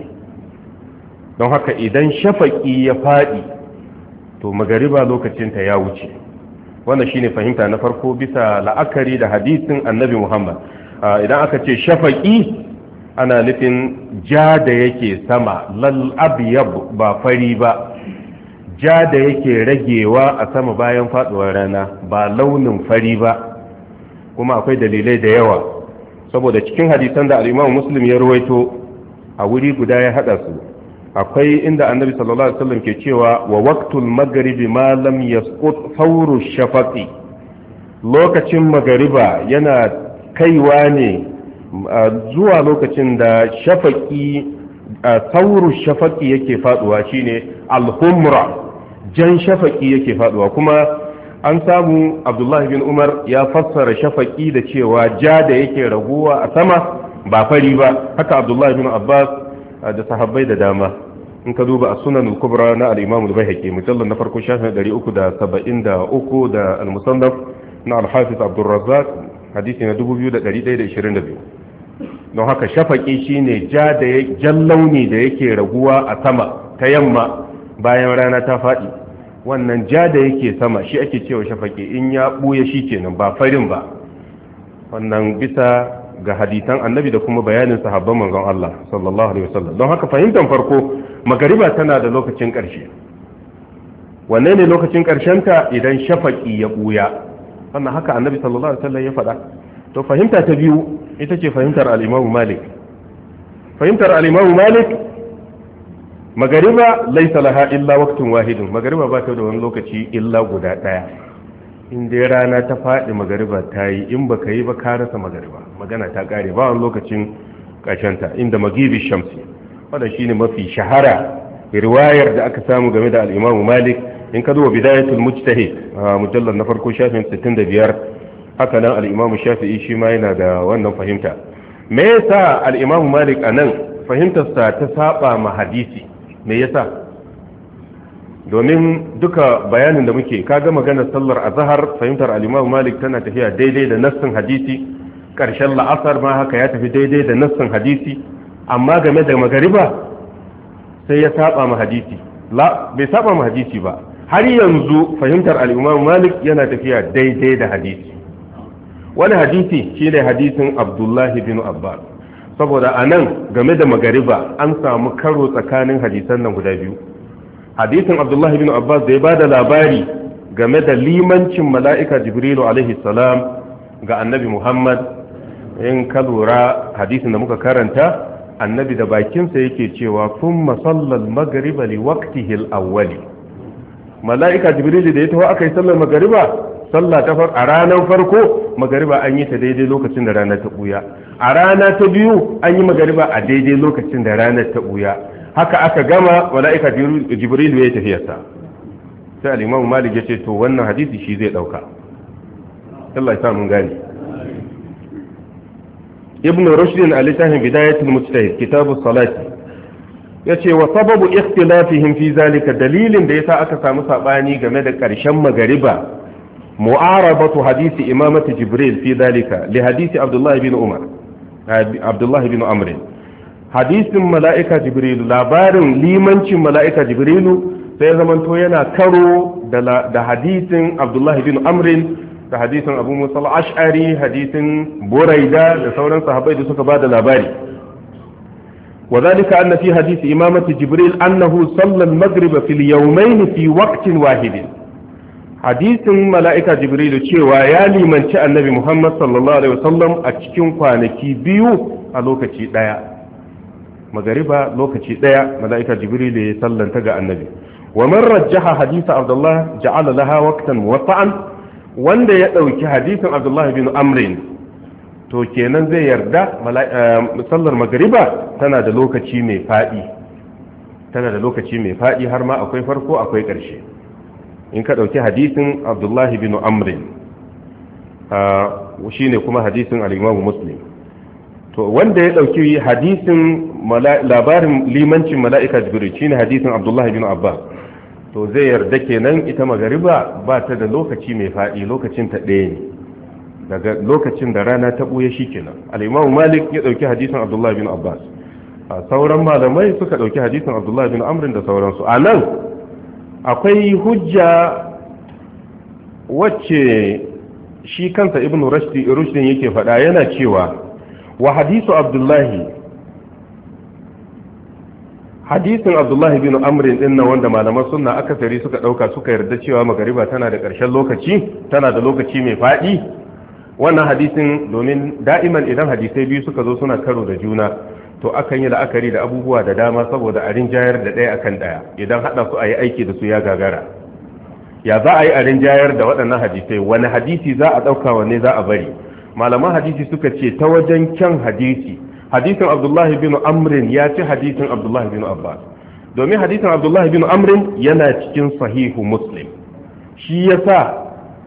A: don haka idan shafaqi ya fadi to magariba lokacinta ya wuce. wannan shine fahimta na farko bisa la'akari da hadisin annabi Muhammad. idan aka ce shafaqi ana nufin ja da yake sama, lal abyab ba fari ba, ja da yake ragewa a sama bayan faduwar rana, ba launin fari ba. kuma akwai dalilai da yawa, saboda cikin hadisan da al-Imam Muslim ya rawaito a wuri guda ya hada su. akwai inda annabi sallallahu alaihi wasallam ke cewa wa waqtul maghribi ma lam yasqut fawru shafaqi, lokacin magariba yana kaiwa ne zuwa lokacin da shafaqi fawru shafaqi yake faduwa, shine al-humra, jan shafaqi yake faduwa. kuma an samu Abdullah bin Umar ya fassara shafaqi da cewa ja da yake raguwa a sama ba fari ba. haka Abdullah bin Abbas da sahabbai da dama. in ka duba a sunan al-kubra na al-imam al-bayhaqi mujallal na farko shafin ɗari uku da saba'in da uku da al-musannaf na al-hafiz Abdul Razzaq hadisi na dubu biyu da ɗari ɗaya da ishirin da biyu. don haka shafaqi shine ja da jan launi da yake raguwa a sama ta yamma bayan rana ta faɗi. wannan ja da yake sama shi ake cewa shafaqi, in ya buya shi kenan ba farin ba. wannan bisa ga hadisan annabi da kuma bayanin sahabban manzon Allah sallallahu alaihi wasallam. don haka fahimtar farko magariba tana da lokacin ƙarshe. wanne ne lokacin ƙarshenta? idan shafaqi ya buya. wannan haka annabi sallallahu alaihi wasallam ya faɗa. to fahimta ta biyu ita ce fahimtar al-Imam Malik. fahimtar al-Imam Malik, magariba laysa laha illa waqtun wahidun, magariba ba ta da wani lokaci illa guda daya. in dai rana ta faɗi magariba ta yi, in ba ka yi ba ka rasa magariba, magana ta ƙare, ba wani lokacin ƙashenta. inda magibi shamsi, wadda shi ne mafi shahara riwayar da aka samu game da al'imamu Malik. in ka zuwa bidayatul mujtahid a mujallar na farko shafin sittin da biyar, haka nan al'imamu shafi'i shi ma yana da wannan fahimta. me yasa al'imamu Malik a nan fahimtarsa ta saba ma hadisi? me yasa? domin duka bayanin da muke kaga maganar sallar azhar, fahimtar al-Imam Malik tana tafiya daidai da nassin hadisi. karshen la'asar ma haka ya tafi daidai da nassin hadisi. amma game da magariba sai ya saba ma hadisi. la bai saba ma hadisi ba, har yanzu fahimtar al-Imam Malik yana tafiya daidai da hadisi. wani hadisi shine hadisin Abdullah bin Abbas. saboda anan game da magariba an samu karo tsakanin hadisan nan guda biyu. hadisin Abdullah bin Abbas da ya bada labari game da limancin mala'ika Jibrilu alaihi salam ga annabi Muhammad. in ka lura hadisin da muka karanta, annabi da bakinsa yake cewa thumma sallal maghriba li waqtihi al-awwali. mala'ika Jibrilu da ya taho aka yi sallar magariba, sallah ta far a ranar farko magariba an yi ta daidai lokacin da rana ta buya, a rana ta biyu an yi magariba a daidai lokacin da ranar ta buya. haka aka gama mala'ika Jibrilu ya tafiyarsa. sai al-Imam Malik ya ce to wannan hadisi shi zai dauka. Allah ya sa mun gane. Ibn Rushd a littafin Bidayatul Mujtahid Kitabus Salati yace wa sababu ikhtilafihim fi zalika, dalilin da yasa aka samu sabani game da ƙarshen magariba mu'arabatu hadisi imamati jibril fi zalika li hadisi abdullah ibn umar abdullah ibn amr. hadisin mala'ika jibrilu, labarin limancin mala'ika jibrilu sai zamanto yana karo da hadisin abdullahi bin amrin da hadisin abu musa al-ash'ari, hadisin buraida da sauran sahabbai da suka ba da labari. wa zalika anna fi hadisi imamati jibril annahu salla al-maghrib fi al-yawmayn fi waqtin wahidin. hadisin mala'ika jibrilu cewa ya limanci annabi muhammad sallallahu alaihi wasallam a cikin kwanaki biyu a lokaci daya. magariba lokaci daya mala'ika jibril ya sallanta ga annabi. wa man rajjaha hadith abdullah ja'ala laha waqtan muwaffa'an, wanda ya dauki hadisin abdullah bin amr to kenan zai yarda sallar magariba tana da lokaci mai fadi tana da lokaci mai fadi har ma akwai farko akwai karshe. in ka dauki hadisin abdullah bin amr shine kuma hadisin al-imam muslim, to wanda ya dauki hadisin labarin limancin mala'ika jibril shine hadisin abdullahi bin abbas, to zai yarda kenan ita magariba ba ta da lokaci mai faɗi, lokacin ta ɗaya ne daga lokacin da rana ta ɓuya shi kenan. al-imam malik ya dauki hadisin abdullahi bin abbas, sauran malamai suka dauki hadisin abdullahi bin amr da sauransu. a nan akwai hujja wacce shi kansa ibn rushdin yake faɗa, yana cewa wa hadisu abdullahi hadisin abdullahi bin amrin din nan wanda malaman sunna akasari suka dauka suka yarda cewa magariba tana da ƙarshen lokaci, tana da lokaci mai faɗi. wannan hadisin, domin da'iman idan hadisai biyu suka zo suna karo da juna to akan yi la'akari da abubuwa da dama saboda a rinjayar da ɗaya akan ɗaya. idan haɗa su a yi aiki da su ya gagara, ya za a yi a rinjayar da waɗannan hadisai, wani hadisi za a ɗauka wanne za a bari. malaman hadisi suka ce ta wajen kyan hadisi, hadisin abdullahi bin amrin ya ci hadisin abdullahi bin abbas, domin hadisin abdullahi bin amrin yana cikin sahihu muslim. shi yasa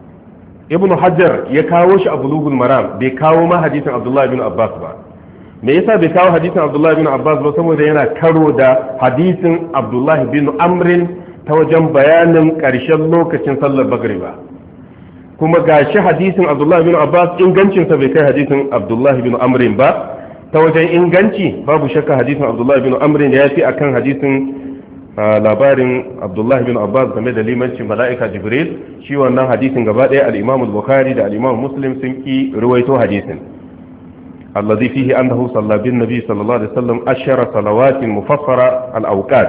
A: ibnu hajar ya kawo shi a bulugul maram, bai kawo ma hadisin abdullahi bin abbas ba. me yasa bai kawo hadisin abdullahi bin abbas ba? saboda yana karo da hadisin abdullahi bin amrin ta wajen bayanin ƙarshen lokacin sallar magriba. kuma ga shi hadisin abdullahi bin abbas ingancinsa bai kai hadisin abdullahi bin amrin ba. ta wajen inganci babu shakka hadisin abdullahi bin amrin ya fi akan hadisin labarin abdullahi bin abbas game da limancin mala'ika jibril. shi wannan hadisin gaba ɗaya al-imam al-bukhari da al-imam muslim sun ki ruwaito hadisin allazi fihi annahu salla bin nabi sallallahu alaihi wasallam ashara salawatin mufassara al-awqat,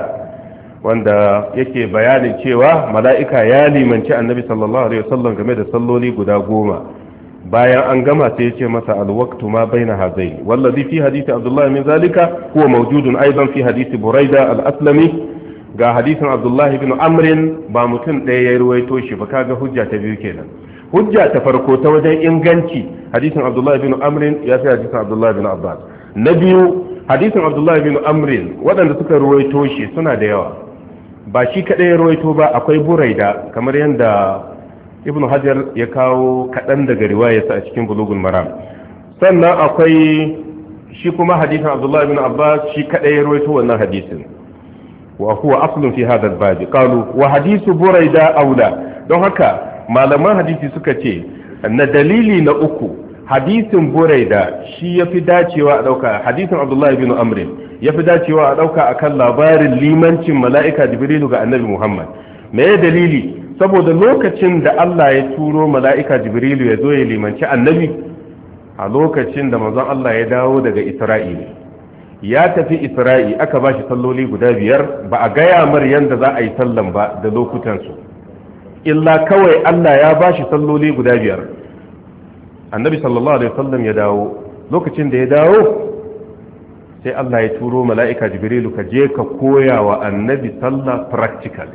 A: wanda yake bayanin cewa mala'ika ya limanci annabi sallallahu alaihi wasallam game da salloli guda goma. bayan an gama sai ya ce masa alwaqtu ma baina hazaini wallazi fi hadisi abdullah min zalika huwa mawjudun aidan fi hadisi buraida al-aslami. ga hadisin abdullah ibn amr ba mutum ɗaya ya ruwaito shi ba, kaga hujja ta biyu kenan. hujja ta farko ta wajen inganci hadisin abdullah ibn amr ya fi hadisin abdullah ibn abbas. na biyu hadisin abdullah ibn amr waɗanda suka ruwaito shi suna da yawa, ba shi kaɗai ya ruwaito ba, akwai buraida kamar yadda ibn hajar ya kawo kaɗan daga riwayarsa a cikin bulugul maram. sannan akwai shi kuma hadisin abdullahi bin abbas, shi kaɗai ya rawaito wannan hadisin, wa huwa aslun fi hadha al-bab. qalu wa hadisu buraida aula. don haka malaman hadisi suka ce na dalili na uku hadisin buraida shi yafi dacewa a dauka, hadisin abdullahi bin amr yafi dacewa a dauka akan labarin limancin mala'ika jibrilu ga annabi muhammad. me dalili? saboda lokacin da Allah ya turo mala'ika jibrilu ya zo ya limanci annabi, a lokacin da manzon Allah ya dawo daga isra'i, ya tafi isra'i aka ba shi salloli guda biyar, ba a gaya mar yadda za a yi sallan ba da lokutansu, illa kawai Allah ya ba shi salloli guda biyar. annabi sallallahu alaihi wasallam ya dawo, lokacin da ya dawo sai Allah ya turo mala'ika jibrilu ka je ka koya wa annabi sallah practically.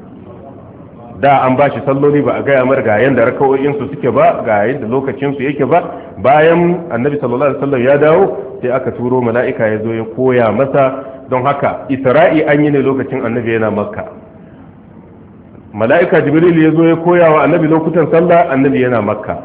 A: da an ba shi salloli ba a gaya mar ga yanda raka'o'insu suke ba, ga yadda lokacinsu yake ba. bayan annabi sallallahu alaihi wasallam ya dawo sai aka turo mala'ika ya zo ya koya masa. don haka isra'i an yi ne lokacin annabi yana makka, mala'ika jibril ya zo ya koya wa annabi lokutan sallah, annabi yana makka.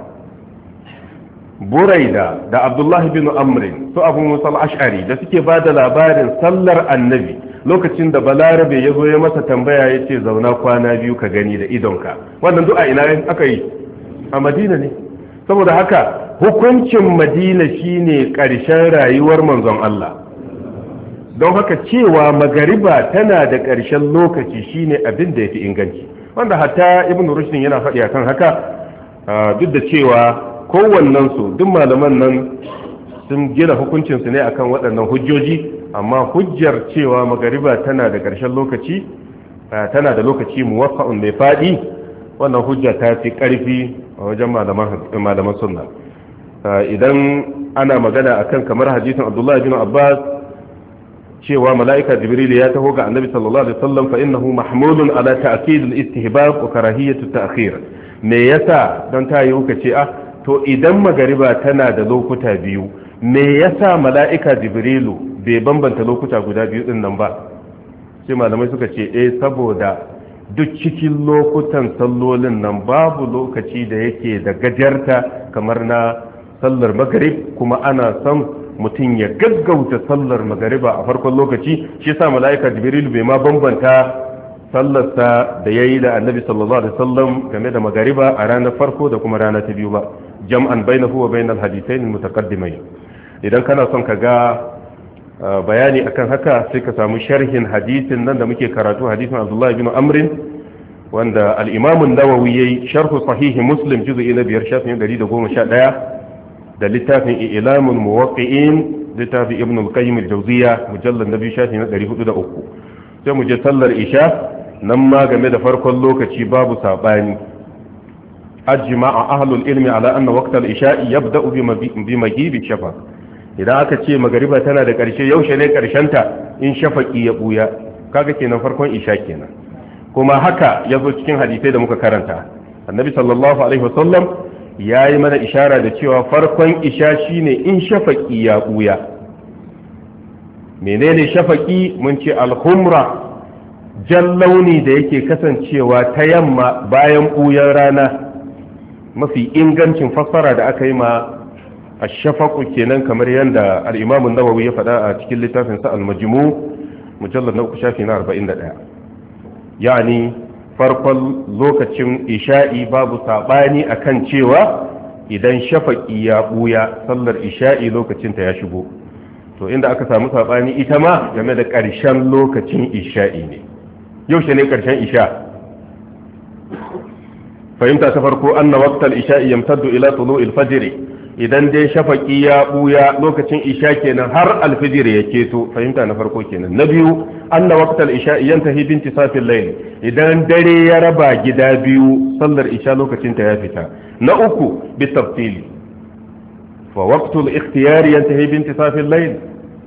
A: buraida da abdullahi bin amr su abu musa al-ash'ari da suke ba da labarin sallar annabi lokacin da balarabe ya zo ya masa tambaya ya ce zauna kwana biyu ka gani da idonka, wannan du'a ina aka yi a madina ne. saboda haka hukuncin madina shine ƙarshen rayuwar manzon Allah, don haka cewa magariba tana da ƙarshen lokaci shine abin da yafi inganci, wanda hatta ibn rushd yana faɗi akan haka, duk da cewa kowannen su duk malaman nan sun gina hukuncin su ne akan waɗannan hujjoji, amma hujjar cewa magariba tana da ƙarshen lokaci, tana da lokaci muwaffa'un mai faɗi, wannan hujja ta fi ƙarfi a wajen malaman sunna. Idan ana magana akan kamar hadisin Abdullah bin Abbas cewa mala'ika Jibril ya taho ga Annabi sallallahu alaihi wasallam fa innahu mahmudun ala ta'kid al-istihbab wa karahiyat at-ta'khir. Me yasa dan ta yi kuka ce ah to idan magariba tana da lokuta biyu, me yasa mala'ika Jibrilu bai bambanta lokuta guda biyu din nan ba? Sai malamai suka ce eh saboda duk cikin lokutan sallolin nan babu lokaci da yake da gajarta kamar na sallar magrib, kuma ana son mutum ya gaggauta sallar magariba a farkon lokaci. shi sa mala'ika jibril bai ma bambanta sallarsa da yayi da annabi sallallahu alaihi wasallam game da magariba a ranar farko da kuma rana ta biyu ba, jam'an bainahu wa bainal hadithain mutaqaddimain. idan kana son ka ga bayani akan haka sai ka samu sharhin hadisin nan da muke karatu, hadisin Abdullah ibn Amr wanda al-Imam an-Nawawi yayi sharh sahih Muslim juz'i na biyar shafin ɗari goma sha ɗaya, da littafin Ilamul Muwaqqi'in littafin Ibn al-Qayyim al-Jawziyya mujallad na biyu shafin ɗari hudu da uku. sai mu je sallar isha, nan ma game da farkon lokaci babu sabani. ajma'a ahlul ilmi ala anna waqtal isha'i yabda'u bi maghibi shafa. idan aka ce magariba tana da ƙarshe, yaushe ne ta in shafaki ya buya, kaga kenan farkon isha kenan. kuma haka yazo cikin hadisai da muka karanta, annabi sallallahu alaihi wasallam yayi mana ishara da cewa farkon isha shine in shafaki ya buya. menene shafaki? mun ce al-humra, jan launi da yake kasancewa ta yamma bayan buyan rana. mafi ingancin fassara da aka yi ma الشفق kenan kamar yanda al-Imam an-Nawawi ya faɗa a cikin littafin sa al-Majmu' mujallad na uku shafi na arba'in da ɗaya. yani farkon lokacin isha'i babu sabani akan cewa idan shafaqi ya buya sallar isha'i lokacin ta ya shigo. to inda aka samu sabani ita ma game da ƙarshen lokacin isha'i ne. yaushe ne ƙarshen isha? fahimta ta farko anna waqtal isha'i yamtaddu ila tulu'il fajr. idan dai shafaki ya buya lokacin isha kenan har alfijir ya keto, fahimta na farko kenan. na biyu anna waqtal isha yantahi bi intisafil layl, idan dare ya raba gida biyu sallar isha lokacin ta ya fita. na uku bi tafsili fa waqtul ikhtiyar yantahi bi intisafil layl,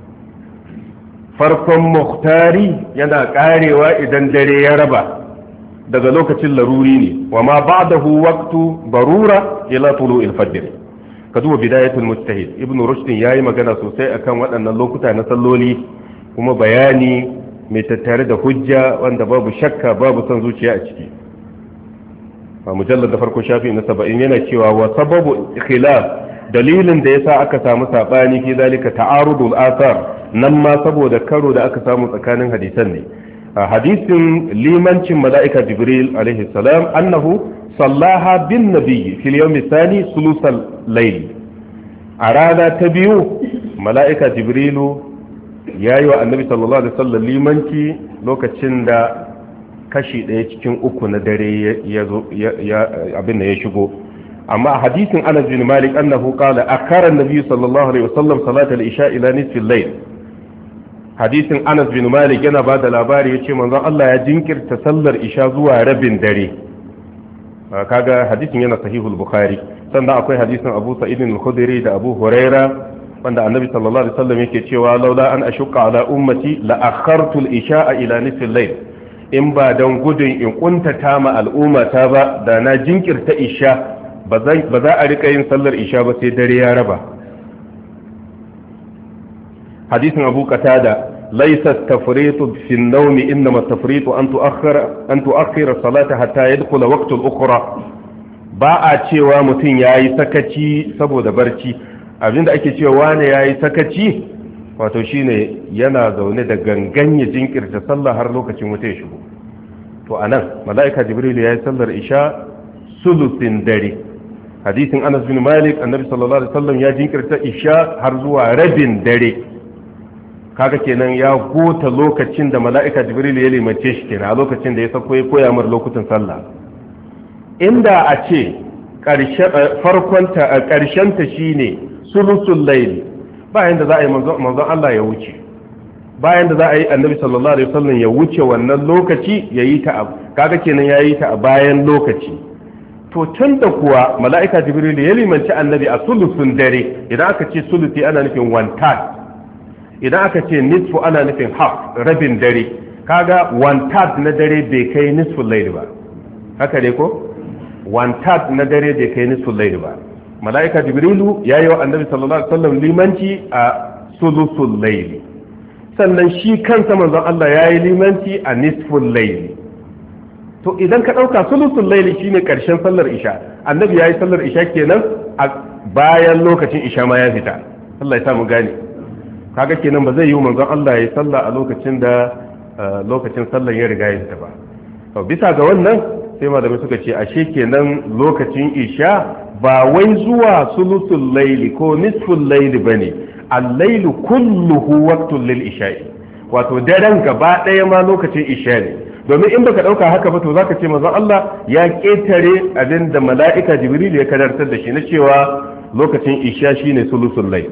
A: farkon muhtari yana karewa idan dare ya raba daga lokacin laruri ne, wa ma ba'dahu waqtu barura ila tulu'il fajr. ka duba bidayatul mujtahid, ibn rushd yayi magana sosai akan waɗannan lokuta na salloli, kuma bayani mai tattare da hujja wanda babu shakka babu son zuciya a ciki. a mujallad da farko shafi na saba'in yana cewa wa sababu khilaf, dalilin da yasa aka samu sabani fi zalika ta'arudul athar, nan ma saboda karo da aka samu tsakanin hadisan ne. a hadisin limancin mala'ika jibril alaihi salam annahu sallaha bin nabiyyi fil yawmi thani sulusal layl, a rana ta biyu mala'ika jibrilu yayi wa annabi sallallahu alaihi wasallam limanci lokacin da kashi ɗaya cikin uku na dare ya zo abin da ya shigo. amma a hadisin Anas bin Malik annahu qala akhara an-nabiy sallallahu alaihi wasallam salatal isha ila nisfi al-layl. hadisin Anas bin Malik yana ba da labari yace manzon Allah ya jinkirta sallar isha zuwa rabin dare. kaga hadisin yana sahihul bukhari. sannan akwai hadisin Abu Sa'id al-Khudri da Abu Huraira wanda annabi sallallahu alaihi wasallam yake cewa laula an ashqa ala ummati la akhartu al-isha'a ila nisfi al-layl, in ba dan gudun in kuntata ma al'umma ta ba da na jinkirta isha, ba za a rika yin sallar isha ba sai dare ya raba. hadisin Abu Qatada ليس التفريط في النوم إنما التفريط أن تؤخر أن تؤخر الصلاة حتى يدخل وقت الأخرى. ba a cewa mutum ya yi sakaci saboda barci, abinda ake cewa wane ya yi sakaci wato shine yana zaune da gangan ya jinkirta sallah har lokacin wuta ya shigo. to anan mala'ika jibril ya yi sallar isha sulusin dare. hadisin Anas bin Malik annabi sallallahu alaihi wasallam ya jinkirta isha har zuwa rabin dare. kaga kenan ya gota lokacin da mala'ika jibril ya limace shi kenan a lokacin da ya sako ya koya mar lokutan sallah. inda a ce farkonta a ƙarshenta shine sulusul layl bayan da za a yi manzon Allah ya wuce bayan da za a yi annabi sallallahu alaihi wasallam ya wuce wannan lokaci yayi ta kaga kenan yayi ta a bayan lokaci. to tun da kuwa mala'ika jibril ya limanci annabi a sulusun dare, idan aka ce sulusi ana nufin one third, idan aka ce nisfu ana nufin half rabin dare, kaga one third na dare bai kai nisful layl ba, haka ne ko one third na dare bai kai nisful layl ba. mala'ika jibrilu ya yi wa annabi sallallahu alaihi wasallam limanci a sulusul layl, sannan shi kansa manzon Allah ya yi limanci a nisful layl. to idan ka ɗauka sulusul laili shine ƙarshen sallar isha, annabi ya yi sallar isha kenan a bayan lokacin isha ma ya fita. Allah ya samu gane, kaga kenan ba zai yi manzon Allah ya yi sallah a lokacin da lokacin sallar ya riga ya fita ba. to bisa ga wannan sai malamai suka ce ashe kenan lokacin isha ba wai zuwa sulusul laili ko nisful laili bane, al-lailu kulluhu waqtul lil isha'i, wato daren gaba ɗaya ma lokacin isha ne. domin in baka dauka haka ba to zaka ce manzon Allah ya ketare abin da mala'ika jibril ya kadartar da shi na cewa lokacin isha shine sulusul layl.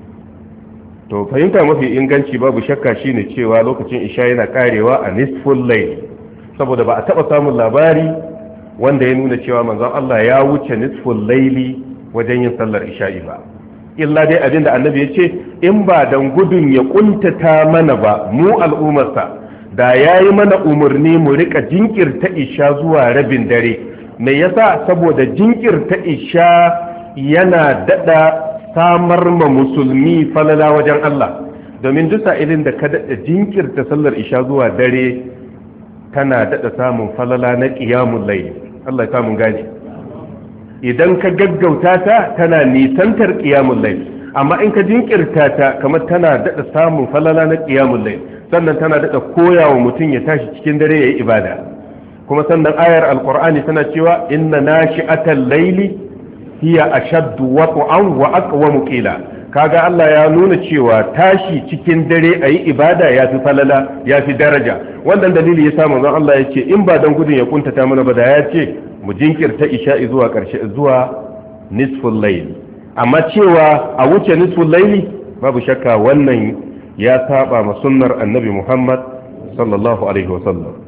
A: to fahimta mafi inganci babu shakka shine cewa lokacin isha yana karewa a nisful layl, saboda ba a taba samun labari wanda ya nuna cewa manzon Allah ya wuce nisful layli wajen yin sallar isha'i ba, illa dai abin da annabi ya ce in ba dan gudun ya kuntata mana ba mu al'ummarsa da ya yi mana umarni mu rika jinkirta isha zuwa rabin dare. me yasa? saboda jinkirta isha yana dada samar ma musulmi falala wajen Allah, domin duk sa'ilin da ka dada jinkirta sallar isha zuwa dare kana dada samun falala na qiyamul layl. Allah ya samu gane, idan ka gaggauta ta tana nisantar qiyamul layl, amma in ka jinkirta ta kamar tana dada samun falala na qiyamul layl, sannan tana daɗa koya wa mutum ya tashi cikin dare ya yi ibada. kuma sannan ayar alkur'ani tana cewa inna nashi'atal layli hiya ashaddu wat'an wa aqwamu qila. kaga Allah ya nuna cewa tashi cikin dare ayi ibada yafi falala yafi daraja. wannan dalili yasa manzon Allah yace in ba dan gudun ya kuntata mana ba da ya ce mu jinkirta isha'i zuwa karshe zuwa nisful layl, amma cewa a wuce nisful layli babu shakka wannan ya saba ma sunnar annabi Muhammad sallallahu alaihi wasallam.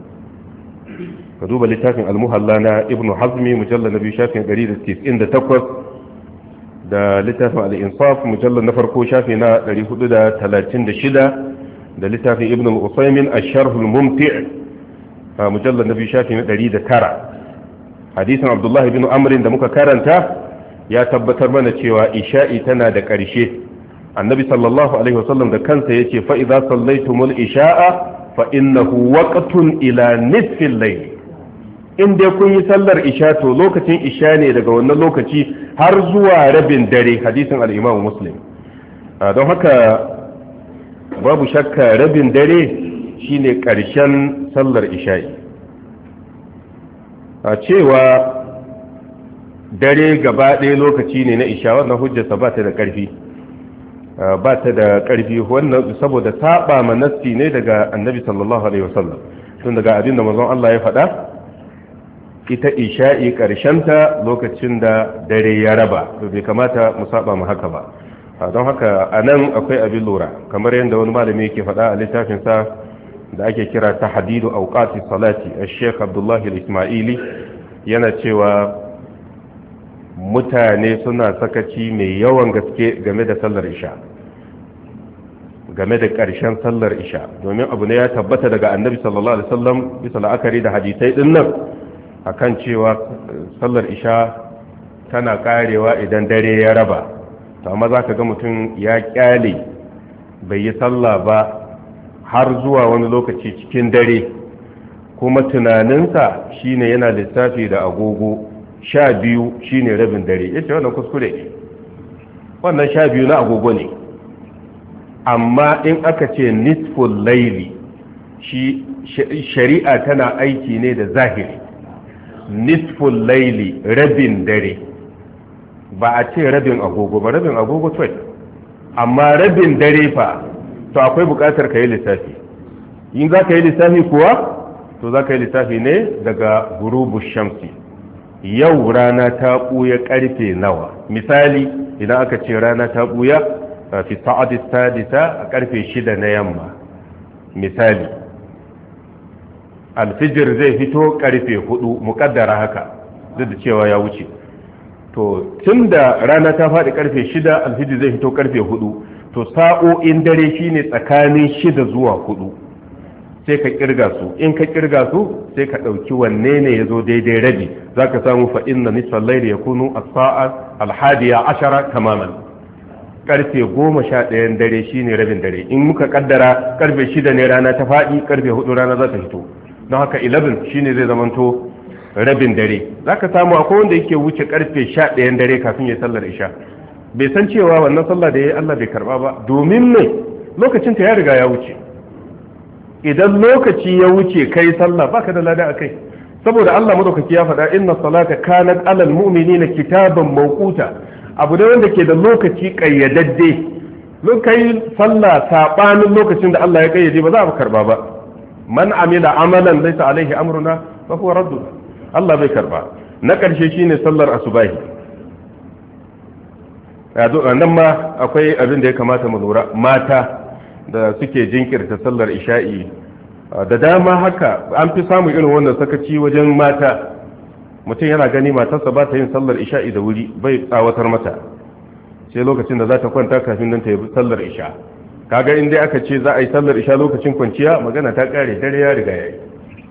A: ka duba littafin al-muhalla na ibnu hazmi mujallal na biyu shafin ɗari da tis'in da takwas da littafin al-insaf mujallal na farko shafi na ɗari hudu da talatin da shida da littafin ibnu al-usaymin ash-sharh al-mumti' mujallal na biyu shafi na ɗari da tara. hadisin abdullah ibn amr da muka karanta ya tabbatar mana cewa isha'i tana da ƙarshe. annabi sallallahu alaihi wasallam da kansa yace fa idza sallaytumul isha'a fa innahu waqtun ila nisfil layl. in dai kun yi sallar isha to lokacin isha ne daga wannan lokaci har zuwa rabin dare, hadisin al-imam muslim. don haka babu shakka rabin dare shine karshen sallar isha'i. a cewa dare gaba ɗaya lokaci ne na isha wannan hujjarsa ba ta da ƙarfi ba ta da ƙarfi wannan saboda saba ma nassi ne daga annabi sallallahu alaihi wasallam. tun daga abin da manzon Allah ya faɗa, ita isha'i ta lokacin da dare ya raba, to bai kamata mu saba mu haka ba. don haka anan akwai abin lura, kamar yadda wani malami yake faɗa a littafin sa da ake kira tahdidu awqati salati al-sheikh Abdullah al-Ismaili, yana cewa mutane suna sakaci mai yawan gaske game da sallar isha, game da ƙarshen sallar isha, domin abu ne ya tabbata daga annabi sallallahu alaihi wasallam bisa la'akari da hadisai din nan akan cewa sallar isha tana karewa idan dare ya raba. to amma zaka ga mutum ya kyale bai yi sallah ba har zuwa wani lokaci cikin dare, kuma tunaninsa shine yana lissafi da agogo sha biyu shine rabin dare. yace wannan kuskure ne, wannan sha biyu na agogo ne, amma in aka ce nisful laili shi shari'a tana aiki ne da zahiri. Nisful laili rabin dare, ba a ce rabin agogo ba, rabin agogo twelve, amma rabin dare fa to akwai bukatar ka yi lissafi. In za ka yi lissafi kuwa to za ka yi lissafi ne daga gurubu shamsi. Yau rana ta ɓuya ƙarfe nawa? Misali idan aka ce rana ta ɓuya fi sa'adis sadisa a ƙarfe shida na yamma, misali alfijir zai fito ƙarfe hudu, muƙaddara haka duk da cewa ya wuce. To tun da rana ta faɗi ƙarfe shida, alfijir zai fito ƙarfe hudu, to sa'o'in dare shine tsakanin shida zuwa hudu. Sai ka kirga su, in ka kirga su sai ka ɗauki wanne ne ya zo daidai rabi, za ka samu fa'in na nisfan laili ya kunu a sa'a alhadiya ashara tamaman. Karfe goma sha ɗayan dare shine rabin dare. In muka kaddara karfe shida ne rana ta faɗi, karfe hudu rana za ta fito, don haka eleven shine zai zamanto rabin dare. Za ka samu akwai wanda yake wuce karfe sha ɗayan dare kafin ya sallar isha, bai san cewa wannan sallah da ya yi Allah bai karba ba, domin ne lokacinta ya riga ya wuce. Idan lokaci ya wuce kai sallah baka da lada akai, saboda Allah madaukaki ya faɗa inna salata kanat alal mu'minina kitaban mawquta, abu da wanda ke da lokaci kayyadadde. Lokai sallah sabanin lokacin da Allah ya kayyade ba za a karba ba. Man amila amalan laysa alaihi amruna fa huwa radd, Allah bai karba. Na karshe shine sallar asubahi. Nan ma akwai abin da ya kamata mu lura, mata da suke jinkirta sallar isha'i da dama haka an fi samun irin wannan sakaci wajen mata. Mutum yana gani matarsa ba ta yin sallar isha'i da wuri, bai tsawatar mata sai lokacin da za ta kwanta kafin nan ta yi sallar isha. Kaga in dai aka ce za a yi sallar isha lokacin kwanciya, magana ta kare, dare ya riga yayi.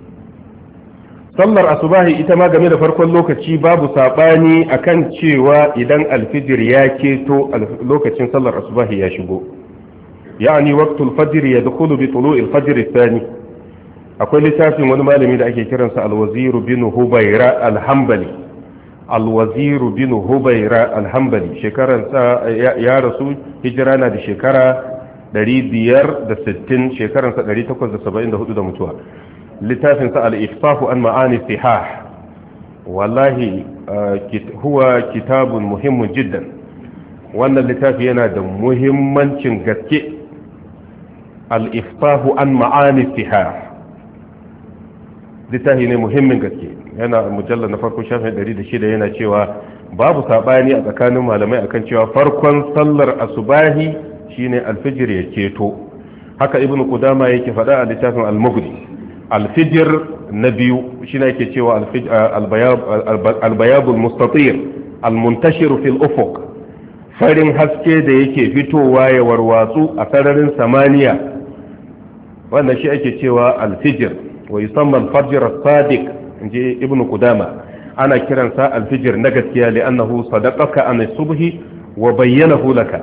A: Sallar asubahi ita ma game da farkon lokaci babu sabani akan cewa idan alfijir ya keto lokacin sallar asubahi ya shigo, يعني وقت الفجر يدخل بطلوع الفجر الثاني. akwai littafin wani malami da ake kiransa alwaziru bin hubaira alhambali. alwaziru bin hubaira alhambali shekaransa ya rasu, hijira na da shekara ɗari biyar da sittin, shekaransa ɗari takwas da saba'in da hudu da mutuwa. littafinsa al-ifsahu an ma'ani sihah, wallahi huwa kitabun muhimmin jiddan. wannan littafi yana da muhimmancin gaske. al-ifsahu an ma'ani sihah littafi ne muhimmin gaske, yana mujallar na farko shafin ɗari da shida, yana cewa babu saɓani a tsakanin malamai akan cewa farkon sallar asubahi shine alfijir ya ceto. haka ibnu qudama yake faɗa a littafin al-mughni. alfijir na biyu shine yake cewa al-bayab al-mustatir al-muntashir fil ufuq, farin haske da yake fitowa ya warwatsu a sararin samaniya, wannan shi ake cewa alfijir. wa yusamma al-fajr as-sadiq, inji ibnu qudama, ana kiransa alfijir na gaskiya li'annahu sadaqaka an as-subhi wa bayyanahu laka.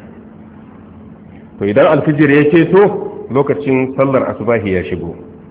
A: to idan alfijir ya ceto lokacin sallar asubahi ya shigo.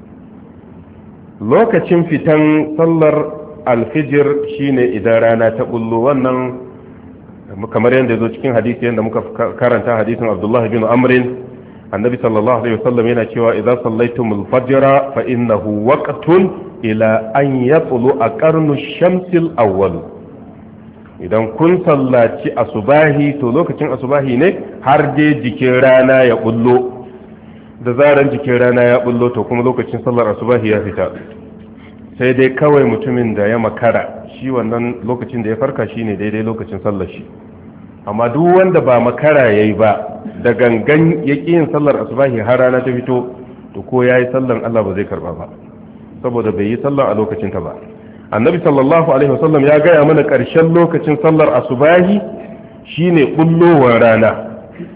A: lokacin fitan sallar alfijir shine idan rana ta bullo, wannan kamar yadda ya zo cikin hadisi yadda muka karanta hadisin Abdullah bin Amrin, annabi sallallahu alaihi wasallam yana cewa idza sallaitumul fajra fa innahu waqtun ila an yatlu aqarnu shamsil awwal. idan kun sallaci asubahi to lokacin asubahi ne har dai jikin rana ya bullo. da zaran jikin rana ya bullo to kuma lokacin sallar asubahi ya fita. sai dai kawai mutumin da ya makara, shi wannan lokacin da ya farka shine daidai lokacin sallar shi. amma duk wanda ba makara yayi ba, da gangan ya ƙi yin sallar asubahi har rana ta fito, to ko yayi sallan Allah ba zai karba ba, saboda bai yi sallar a lokacin ta ba. annabi sallallahu alaihi wasallam ya gaya mana ƙarshen lokacin sallar asubahi shine bullowar rana,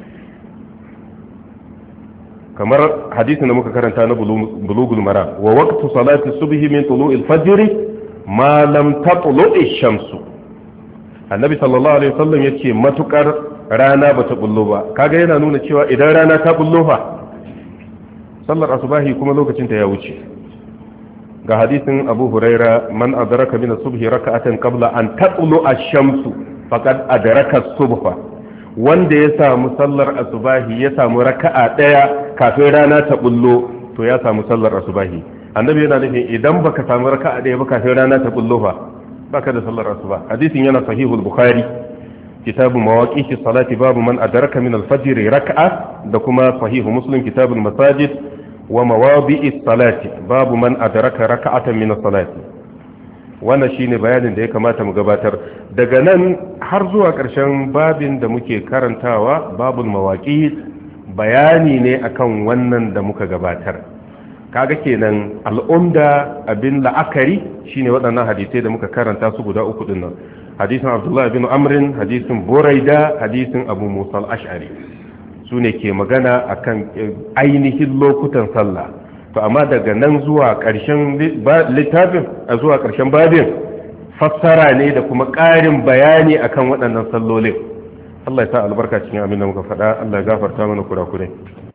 A: kamar hadisin da muka karanta na bulugul mara, wa waqtu salati subhi min tulu'il fajr ma lam tatlu'i shamsu. annabi sallallahu alaihi wasallam yace matukar rana bata bullo ba, kaga yana nuna cewa idan rana ta bullo fa sallar asubahi kuma lokacin ta ya wuce. ga hadisin Abu Huraira, man adraka min as-subhi raka'atan qabla an tatlu ash-shamsu faqad adraka as-subha wanda ya samu sallar asubahi ya samu raka'a daya kafin rana ta bullo to ya samu sallar asubahi. annabi yana nufin idan baka samu raka'a daya ba kafin rana ta bullo fa baka da sallar asuba. hadisin yana sahihul bukhari kitabu mawaqitis salati babu man adraka min al-fajr raka'a, da kuma sahihu muslim kitabul masajid wa mawadi'is salati babu man adraka raka'atan min as-salati. wannan shine bayanin da ya kamata mu gabatar. daga nan har zuwa ƙarshen babin da muke karantawa babul mawaqit bayani ne akan wannan da muka gabatar. kaga kenan al'umda abin la'akari shine waɗannan hadisai da muka karanta su guda uku din nan, hadisin Abdullah bin Amr, hadisin Buraida, hadisin Abu Musa al-Ash'ari, su ne ke magana akan ainihin lokutan sallah. to amma daga nan zuwa ƙarshen littafin a zuwa ƙarshen babin fassara ne da kuma ƙarin bayani akan waɗannan sallolin. Allah ya sa albarka cikin abin da muka faɗa, Allah ya gafarta mana kurakurai.